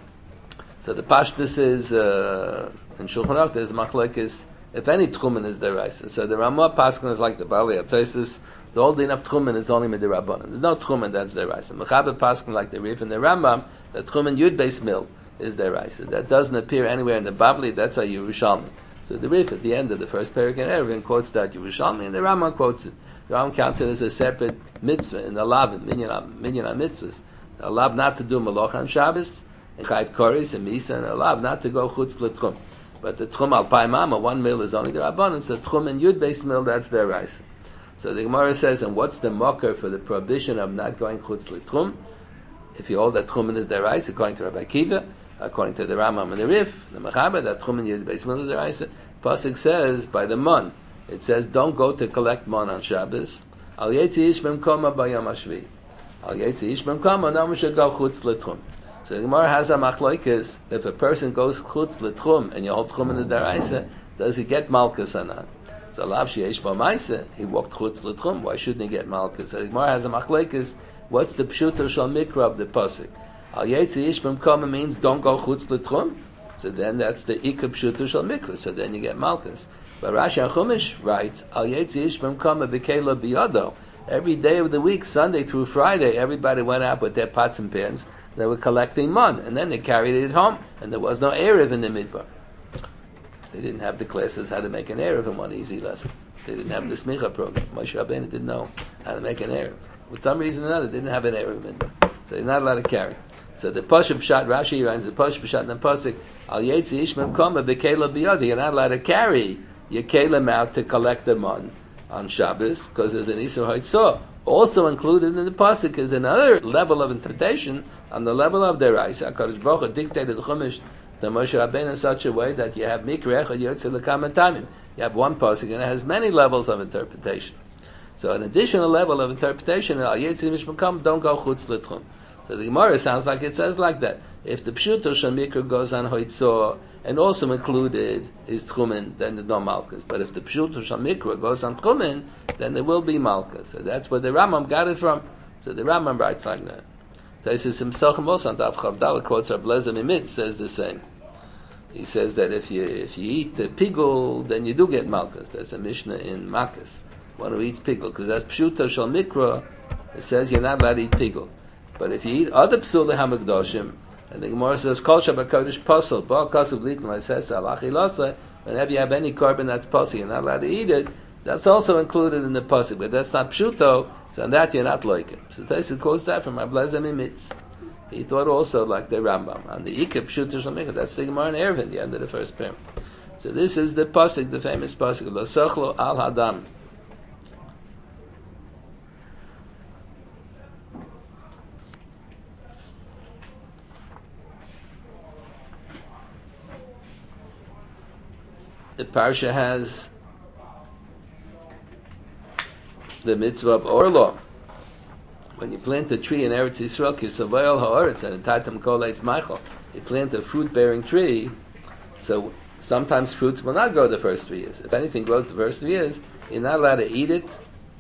so the pashtus is uh, in Shulchan Aruch there's machlekes if any tchumen is deraisa. So the Ramah paskan is like the Bali Aptesis. The whole din of tchumen is only midirabbanan. There's no tchumen that's deraisa. Mechaber paskan like the Rif and the Rambam, the tchumen yud beis mil is deraisa. That doesn't appear anywhere in the Bavli. That's a Yerushalmi. So the Rif at the end of the first parak in Eruvin quotes that Yerushalmi, and the Rambam quotes it. The Rambam counts it as a separate mitzvah in the lav, minyan minyan mitzvahs. A lav not to do malach on Shabbos, and chayv koris and misa, and a lav not to go chutz l'tchum. But the tchum al pai mama, one mil is only the rabbanon. So tchum and yud beis mil, that's deraisa. So the Gemara says, and what's the mocker for the prohibition of not going chutz l'tchum? If you hold that tchumen is deraisa, according to Rabbi Kiva, according to the Rambam and the Rif, the Mechaber, that tchumen yud beis mil is deraisa. Pasuk says by the mon, it says don't go to collect mon on Shabbos. Al yetzi ish b'mkoma b'yom hashvi. Al yetzi ish b'mkoma, no one should go chutz l'tchum. So the Gemara has a machlokes, if a person goes chutz l'tchum and you hold tchumen is deraisa, does he get malchus or not? So lav sheyesh bo ma'aseh, he walked chutz l'tchum, why shouldn't he get malchus? So the Gemara has a machlokes, what's the pshuto shel mikra of the pasuk? Al yetzi ish b'mkoma means don't go chutz l'tchum. So then that's the ikar pshuto shel mikra. So then you get malchus. But Rashi HaChumash writes, Al yetzi ish b'mkoma b'kela biyado. Every day of the week, Sunday through Friday, everybody went out with their pots and pans. They were collecting mun, and then they carried it home, and there was no erev in the midbar. They didn't have the classes how to make an erev in one easy lesson. They didn't have the smicha program. Moshe Rabbeinu didn't know how to make an erev. For some reason or another, they didn't have an erev midbar. So they're not allowed to carry. So the Pashup Pshat, Rashi writes, the Pashup Pshat and the Pasuk, Al Yetzi Ishmem Koma B'Kela B'Yodi. You're not allowed to carry your kelim out to collect the mun on Shabbos, because there's an Isur Haitzah. Also included in the Pasuk is another level of interpretation on the level of deraisa. HaKadosh Baruch Hu dictated the Chumash to Moshe Rabbeinu in such a way that you have Mikra Echad Yotzei L'Kama Tamim. You have one Pasuk and it has many levels of interpretation. So an additional level of interpretation, Al Yetzi Mishmam Kam, don't go Chutz L'Tchum. So the Gemara sounds like it says like that. If the Pshuto Shel Mikra goes on Hoitzor, and also included is Tchumen, then there's no Malchus. But if the Pshuto Shel Mikra goes on Tchumen, then there will be Malchus. So that's where the Rambam got it from. So the Rambam writes like that. Taisus himself also on Daf Chavdal quotes Rav Lezer Mimit, says the same. He says that if you if you eat the pigul, then you do get Malchus. There's a Mishnah in Makkas, one who eats pigul, because that's Pshuto Shel Mikra. It says you're not allowed to eat pigul. But if you eat other Psulei HaMikdoshim, and the Gemara says, Kol Shabbat Kodesh Posel, Bo Kosev Litma, it says, Alachi Losa, whenever you have any korban that's posel, you're not allowed to eat it, that's also included in the posel, but that's not Pshuto, so on that you're not like it. So Taisa quotes that from Rav Lezer Mimit. He thought also like the Rambam, on the Ikar Pshuto Shel Mikra, that's the Gemara in Eruvin, the end of the first pair. So this is the posel, the famous posel, Lo Sochlo Al Hadam. The parsha has the mitzvah of orlo. When you plant a tree in Eretz Yisrael, kisavoyel ha'oretz, and tatam kol eitz maichel, you plant a fruit-bearing tree, so sometimes fruits will not grow the first three years. If anything grows the first three years, you're not allowed to eat it.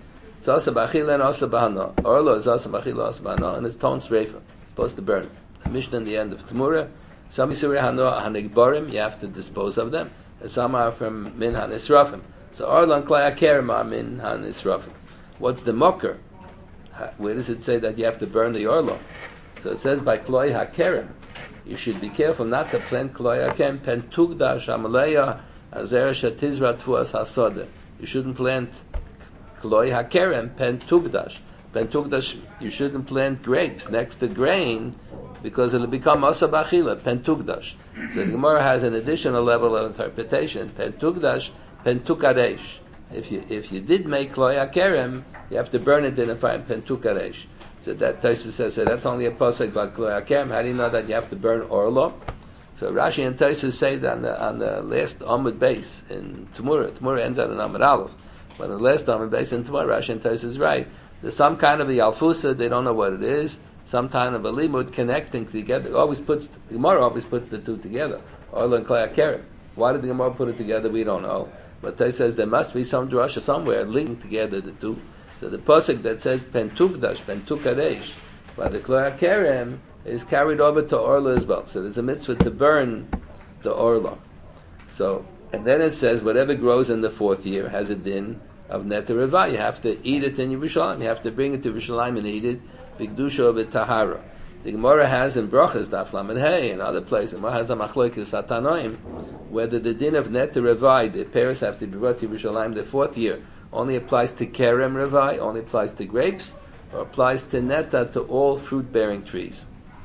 It's also b'achila and also b'hana. Orlo is also b'achila, also b'hana, and it's ton sreifa. It's supposed to burn. The Mishnah in the end of Tamura, some Yisuri hano hanigborim, you have to dispose of them, and some are from min hanisrafim. So Orlo and klai hakerem are min hanisrafim. What's the mocker? Where does it say that you have to burn the Orlo? So it says by kloi hakerem, you should be careful not to plant kloi hakerem pen tugdash amaleya azer shetizra tuas hasode. You shouldn't plant kloi hakerem pen tugdash. Pen tugdash, you shouldn't plant grapes next to grain because it'll become asa b'achila, pen tugdash. So the Gemara has an additional level of interpretation. Pen tugdash, pen tukadesh. If you if you did make kloi hakerem, you have to burn it in a fire, pen tukadesh. So that Tosfos says so that's only a pasuk like kloi hakerem. How do you know that you have to burn orlo? So Rashi and Tosfos say that on the on the last Amud base in Tamura. Tamura ends at an Amud Aleph. But on the last Amud base in Tamura, Rashi and Tosfos is right. There's some kind of a Yalfusa, they don't know what it is. Some kind of a limud connecting together. Always puts the Gemara always puts the two together. Orlo and kloi hakerem. Why did the Gemara put it together? We don't know. But Tosfos says there must be some drasha somewhere linking together the two. So the pasuk that says pentugdash, pentukadesh, by the kloi hakerem is carried over to orla as well. So there's a mitzvah to burn the orla. So and then it says whatever grows in the fourth year has a din of neter reva. You have to eat it in Yerushalayim. You have to bring it to Yerushalayim and eat it b'kedusha v'tahara. The Gemara has in Brachas Daf Lamed Hey and other places. The Gemara has a machlokes satanoim whether the din of neter reva, the parents have to be brought to Yerushalayim the fourth year, only applies to kerem revai, only applies to grapes, or applies to neta, to all fruit-bearing trees.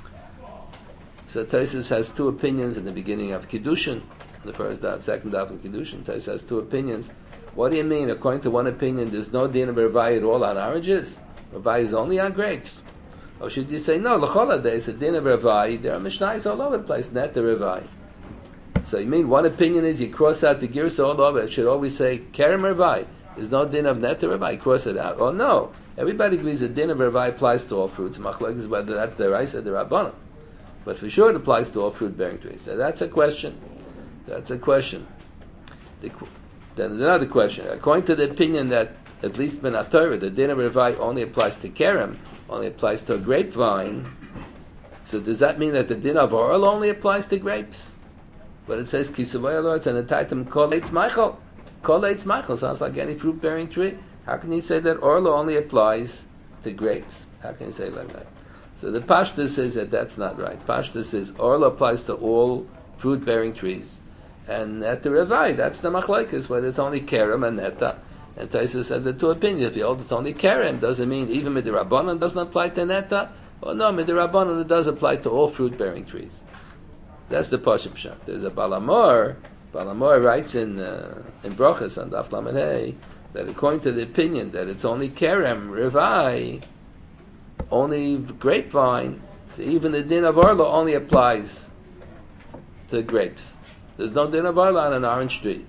So Tosfos has two opinions in the beginning of Kiddushin, the first daf, second daf in Kiddushin. Tosfos has two opinions. What do you mean? According to one opinion, there's no din of revai at all on oranges? Revai is only on grapes. Or should you say, no, l'chola days, a din of revai, there are mishnayos all over the place, neta revai. So you mean one opinion is you cross out the girsa all over, it should always say kerem revai. There's no din of neter revai, cross it out. Oh no, everybody agrees that din of revai applies to all fruits. Machlokes is whether that's the rice or the rabbanon. But for sure it applies to all fruit-bearing trees. So that's a question. That's a question. The, then there's another question. According to the opinion that, at least ben HaTorah, the din of revai only applies to kerem, only applies to a grapevine, so does that mean that the din of oil only applies to grapes? But it says, Kisavay Lord, and the Taitam Kol Eitz Michael. Kol Eitz Michael sounds like any fruit-bearing tree. How can you say that Orlo only applies to grapes? How can you say it like that? So the Pashta says that that's not right. Pashta says Orlo applies to all fruit-bearing trees. And at the Revai, that's the Machlokes, whether it's only Kerem and Neta. And Tosfos says the two opinions. If you hold it's only Kerem, doesn't mean even Midirabbanan doesn't apply to Neta. Well, no, Midirabbanan it does apply to all fruit-bearing trees. That's the Pashim Shach. There's a Balamor. Balamor writes in uh, in Brochus on Daf Lamed Hey that according to the opinion that it's only Kerem, Revai, only grapevine, so even the din of Orla only applies to grapes. There's no din of Orla on an orange tree.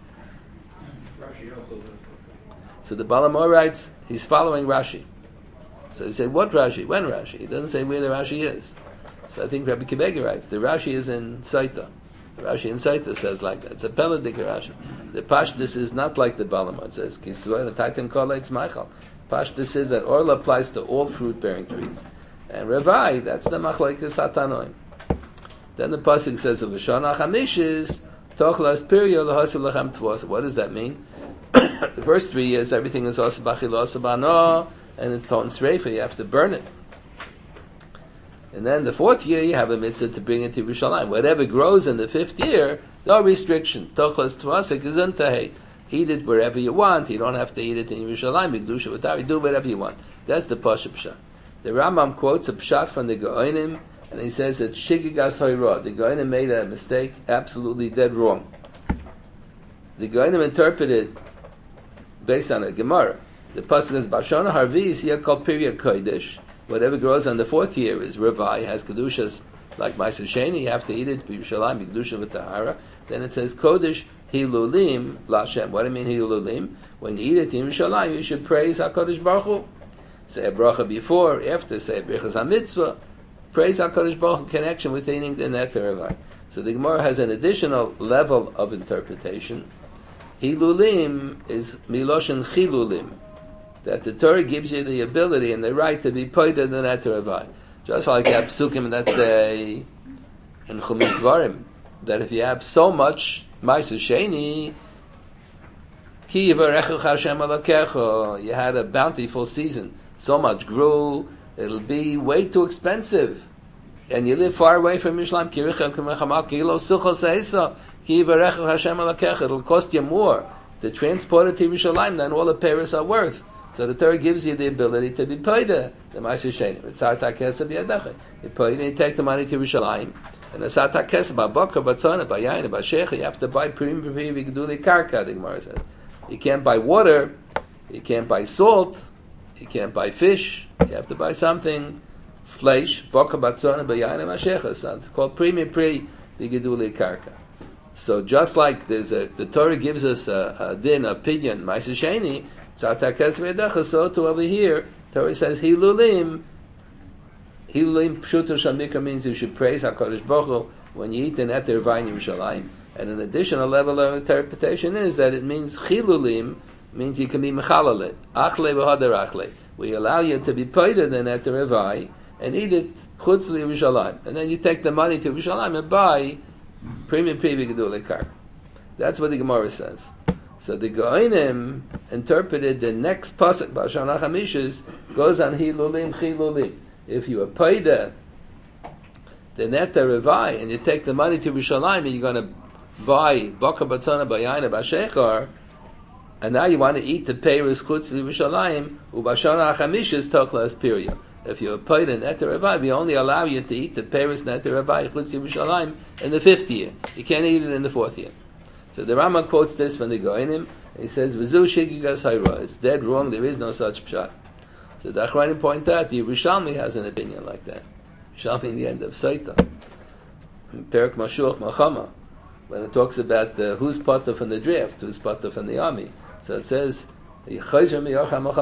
Rashi also does that. So the Balamor writes, he's following Rashi. So he said, what Rashi? When Rashi? He doesn't say where the Rashi is. So I think Rabbi Kibega writes, the Rashi is in Saita. The Rashi in Saita says like that. It's a Peladik Rashi. The Pashtus is not like the Balamor. It says, Kisvoy Taitim Kol Eitz Michael. Pashtus says that Orla applies to all fruit-bearing trees. And Revai, that's the Machlokes Satanoim. Then the Pasuk says, of V'shana Chamishis, Tochlas Pirio L'Hosu L'Chem Tvos. What does that mean? The first three years, everything is Osa Bachil Osa Bano, and it's Ton Sreifa, you have to burn it. And then the fourth year, you have a mitzvah to bring it to Yerushalayim. Whatever grows in the fifth year, no restriction. Tochlas Tvosik is intahate. Eat it wherever you want. You don't have to eat it in Yerushalayim. B'kedusha v'tari. Do whatever you want. That's the Pashup Pshat. The Rambam quotes a Pshat from the Gaonim, and he says that Shigigas Hoyrah. The Gaonim made a mistake, absolutely dead wrong. The Gaonim interpreted based on a Gemara. The Pasuk is Bashana Harvi Yisiyah Kol Pirya Kodesh. Whatever grows on the fourth year is Revai, has Kedushas like Ma'aser Sheni. You have to eat it B'Yerushalayim B'Kedusha v'Tahara. Then it says Kodesh Hilulim L'Hashem. What do you mean Hilulim? When you eat it in Yerushalayim, you should praise HaKadosh Baruch Hu. Say a bracha before, after, say a Birchas HaMitzvah. Praise HaKadosh Baruch Hu in connection with eating the Neter Revai. So the Gemara has an additional level of interpretation. Hilulim is Miloshin Chilulim. that the Torah gives you the ability and the right to be paid in the Neter Avai. Just like you have psukim that say in Chumash Dvarim that if you have so much Ma'aser Sheni, Ki yivarechuch Hashem alakecha, you had a bountiful season, so much grew, it'll be way too expensive, and you live far away from Yerushalayim. Kirichem k'mechamal kilo suchos seisa, Ki yivarechuch Hashem alakecha. It'll cost you more to transport it to Yerushalayim than all the payers are worth. So the Torah gives you the ability to be paid the Ma'aser Sheni. It's Sarta Kesef Yadach. You pay and you take the money to Yerushalayim. And the Sarta Kesef, Ba'Bakar, Ba'Tzana, Ba'Yayin, Ba'Shecha, you have to buy Prim Prim V'Gduli Karka, the Gemara says. You can't buy water, you can't buy salt, you can't buy fish, you have to buy something, flesh, Ba'Bakar, Ba'Tzana, Ba'Yayin, Ba'Shecha. So it's called Prim Prim V'Gduli Karka. So just like there's a, the Torah gives us a, a din, opinion, Ma'aser Sheni, so to over here, Torah says Hilulim. Hilulim Pshuto Shamika means you should praise HaKadosh Baruch Hu when you eat an Eter Vayim Yerushalayim. And an additional level of interpretation is that it means Chilulim means you can be Mechalalit. Achle v'Hader Achle. We allow you to be paid in Eter Vayim and eat it Chutz Yerushalayim. And then you take the money to Yerushalayim and buy Premium Privi Gedulei Karka. That's what the Gemara says. So the Goinim interpreted the next pasuk, B'Shana Chamishis, goes on Hilulim Chilulim. If you are paid the Neta Revai and you take the money to Yerushalayim and you're going to buy Baka Batzana B'Yayin B'Shechar, and now you want to eat the Peiros Chutz Yerushalayim, U'B'Shana Chamishis Tochlas Period. If you are paid the Neta Revai, we only allow you to eat the Peiros Neta Revai Chutz Yerushalayim in the fifth year. You can't eat it in the fourth year. So the Rambam quotes this from the Goinim. He says, "V'zu shigigas hayra." It's dead wrong. There is no such pshat. So the Achrayim point out the Yerushalmi has an opinion like that. Yerushalmi in the end of Saita, in Perek Mashuach Machama, when it talks about the, who's potter from the draft, who's potter from the army. So it says, He planted a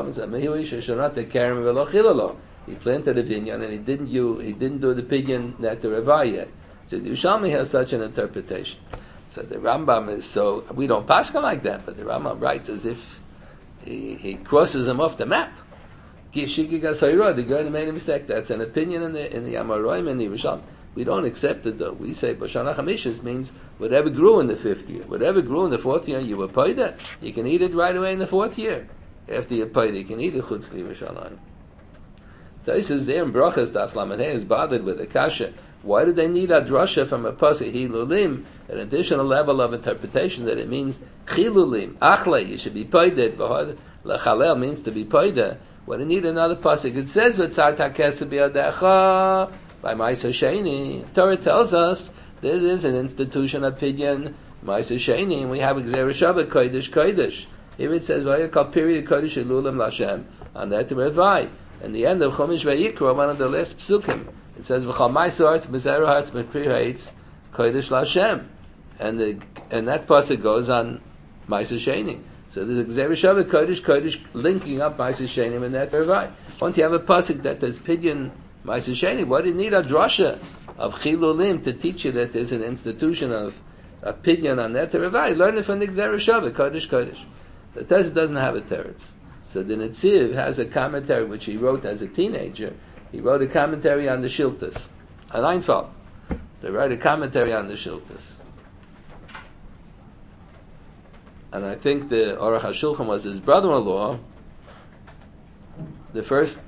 vinyan and he didn't you he didn't do the pidyon net the Revai yet. So the Yerushalmi has such an interpretation. So the Rambam is so we don't pass him like that, but the Rambam writes as if he, he crosses him off the map. The guy made a mistake. That's an opinion in the in the Amoraim and the Yerushalmi. We don't accept it though. We say B'Shana Chamishis means whatever grew in the fifth year, whatever grew in the fourth year, you were paid it. You can eat it right away in the fourth year. After you're paid, you can eat it chutz Yerushalayim. So he says there in Brachas Daf Lamed Hey is bothered with the kasha. Why did they need a drasha from a pasuk Hilulim, an additional level of interpretation that it means Chilulim, Achle, you should be paid it. Lechalel means to be paid it. Why do they need another pasuk? It says V'tzar takesa b'yadecha by Ma'aser Sheni. Torah tells us there is an institution of pidyon Ma'aser Sheni, and we have Gzera Shabbat Kodesh Kodesh. Here it says Vayakal period Kodesh Elulim Lashem on that Revai. And the end of Chumash Vayikra, one of the last psukim, it says V'chal Ma'aser Arts Mezerah Arts Mepri Haitz Kodesh Lashem, and the and that pasuk goes on Ma'aser Sheni. So there's a Gzera Shabbat Kodesh Kodesh linking up Ma'aser Sheni and that Revai. Once you have a pasuk that there's pidyon Ma'aser Sheni, why do you need a drasha of Chilulim to teach you that there's an institution of opinion on that Revai? Learn it from the Gzera Shabbat Kodesh Kodesh. The Tez doesn't have a teretz. So the Netziv has a commentary which he wrote as a teenager. He wrote a commentary on the Shiltas, on Einfall. They wrote a commentary on the Shiltas. And I think the Aruch HaShulchan was his brother-in-law, the first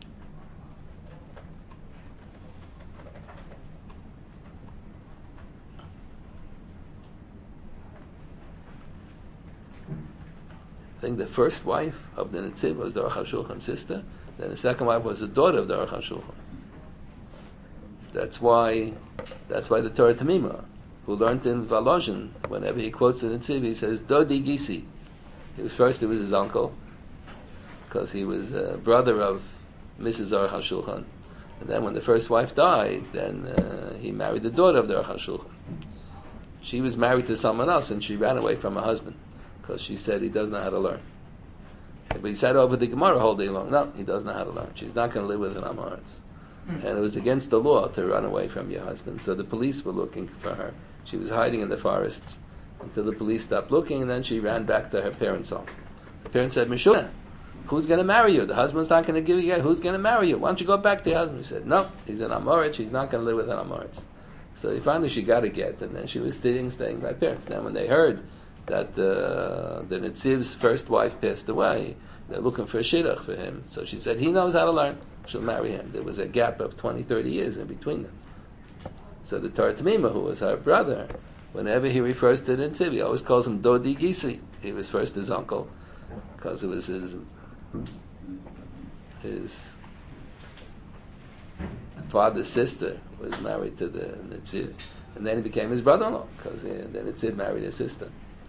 I think the first wife of the Netziv was the Aruch HaShulchan's sister. Then the second wife was the daughter of the Aruch HaShulchan. That's why, that's why the Torah Tamima, who learned in Volozhin, whenever he quotes the Netziv, he says Dodi Gisi. He was first, it was his uncle, because he was a brother of Missus Aruch HaShulchan. And then when the first wife died, then uh, he married the daughter of the Aruch HaShulchan. She was married to someone else, and she ran away from her husband, because she said he doesn't know how to learn. But he sat over the Gemara all day long. No, he doesn't know how to learn. She's not going to live with an Amoritz. Mm. And it was against the law to run away from your husband. So the police were looking for her. She was hiding in the forests until the police stopped looking, and then she ran back to her parents' home. The parents said, Meshuna, who's going to marry you? The husband's not going to give you a get. Who's going to marry you? Why don't you go back to your husband? He said, no, he's an Amoritz. He's not going to live with an Amoritz. So finally she got a get, and then she was staying, staying by her parents. Now when they heard that uh, the Nitziv's first wife passed away, they're looking for a shidduch for him. So she said, he knows how to learn. She'll marry him. There was a gap of twenty, thirty years in between them. So the Torah Tamima, who was her brother, whenever he refers to the Nitziv, he always calls him Dodi Gisi. He was first his uncle, because it was his his father's sister was married to the Nitziv. And then he became his brother-in-law, because the Nitziv married his sister.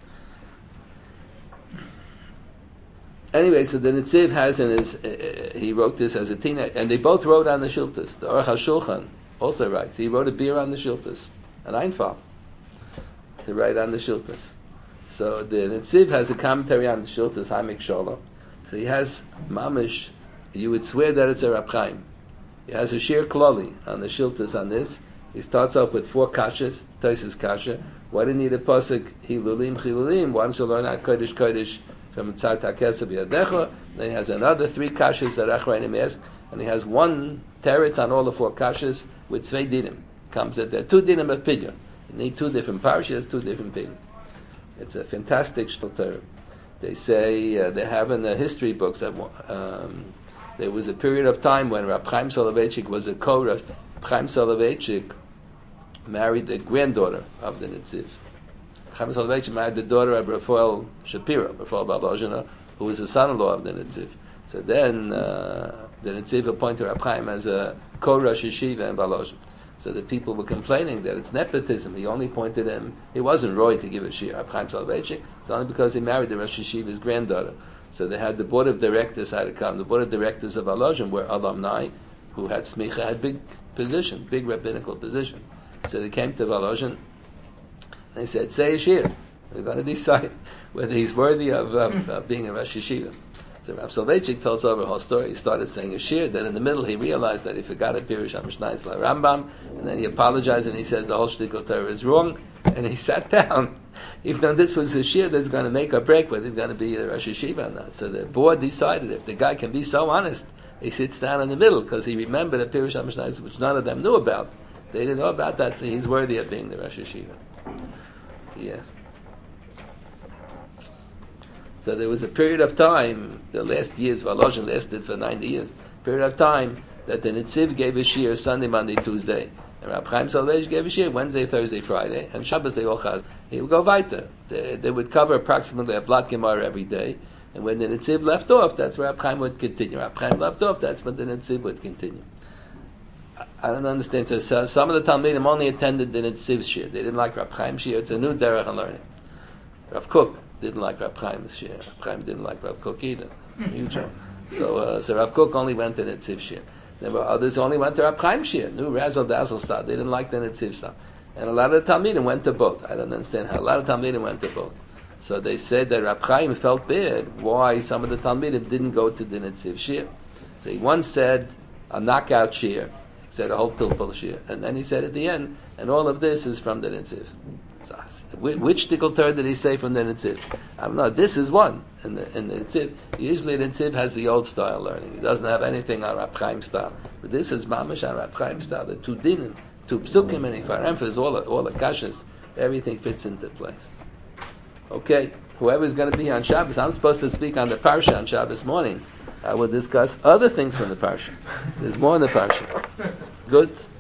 Anyway, so the Nitziv has in his, uh, he wrote this as a teenager, and they both wrote on the Shiltas. The Aruch HaShulchan also writes, he wrote a beer on the Shiltas, an Einfall, to write on the Shiltas. So the Nitziv has a commentary on the Shiltas, Haimik Sholem. So he has Mamish, you would swear that it's a Rab Chaim. He has a Shir Kloli on the Shiltas on this. He starts off with four kashas, Taisis kasha. Why do you need a pasuk, Hilulim, Chilulim? Why don't you learn out Kodesh, Kodesh, from Tzad HaKesef Yadecha? Then he has another three kashas that Achrayim ask, and he has one teretz on all the four kashas with Tzvei Dinim. Comes at there, two Dinim of Pidyon. You need two different parashas, two different Dinim. It's a fantastic shulter. They say, uh, they have in the history books that um, there was a period of time when Rab Chaim Soloveitchik was a co-Rav. Chaim Soloveitchik married the granddaughter of the Nitziv. Chaim Soloveitchik married the daughter of Raphael Shapiro, Raphael Balozhina, who was the son-in-law of the Nitziv. So then uh, the Nitziv appointed Rab Chaim as a co-Rosh Yeshiva in Balozhin. So the people were complaining that it's nepotism. He only appointed him, he wasn't Roy to give a shir, Rab Chaim Soloveitchik. It's only because he married the Rosh Yeshiva's granddaughter. So they had the board of directors had to come. The board of directors of Balozhin were alumni who had smicha, had big positions, big rabbinical positions. So they came to Balozhin, and they said, say a shir. We're going to decide whether he's worthy of, of, of being a Rosh Yeshiva. So Rab Soloveitchik tells over a whole story. He started saying a shir, then in the middle he realized that he forgot a Pirush HaMishnayos La Rambam, and then he apologized and he says the whole Shtikl Torah is wrong, and he sat down. Even though this was a shir that's going to make or break whether he's going to be a Rosh Yeshiva or not. So the board decided if the guy can be so honest, he sits down in the middle, because he remembered a Pirush HaMishnayos which none of them knew about. They didn't know about that, so he's worthy of being the Rosh Yeshiva. Yeah. So there was a period of time, the last years, Balozhin lasted for ninety years, period of time that the Nitziv gave a shir Sunday, Monday, Tuesday. And Rab Chaim Soloveitchik gave a shir Wednesday, Thursday, Friday, and Shabbos they all chaz. He would go weiter. They, they would cover approximately a Blat Gemara every day. And when the Nitziv left off, that's where Rab Chaim would continue. Rab Chaim left off, that's when the Nitziv would continue. I, I don't understand. So, so some of the Talmidim only attended the Nitziv's shir. They didn't like Rab Chaim's shir. It's a new derech on learning. Rav Kook didn't like Rab Chaim's shir. Rab Chaim didn't like Rav Kook either. Mutual. So, uh, so Rav Kook only went to the Nitziv shir. There were others who only went to Rab Chaim shir. New Razzle Dazzle stuff. They didn't like the Nitziv stuff. And a lot of the Talmidim went to both. I don't understand how. A lot of Talmidim went to both. So they said that Rab Chaim felt bad why some of the Talmidim didn't go to the Nitziv shir. So he once said a knockout shir. He said a whole pilpul shir. And then he said at the end, and all of this is from the Nitziv. So which Shtikl Torah did he say from the Nitziv? I don't know. This is one in the in the Nitziv. Usually the Nitziv has the old style learning. It doesn't have anything on Rab Chaim style. But this is mamish on Rab Chaim style. The two dinim, two psukim, and ifaremphas, all the, all the kashas, everything fits into place. Okay, whoever's going to be on Shabbos, I'm supposed to speak on the parsha on Shabbos morning. I will discuss other things from the parsha. There's more in the parsha. Good.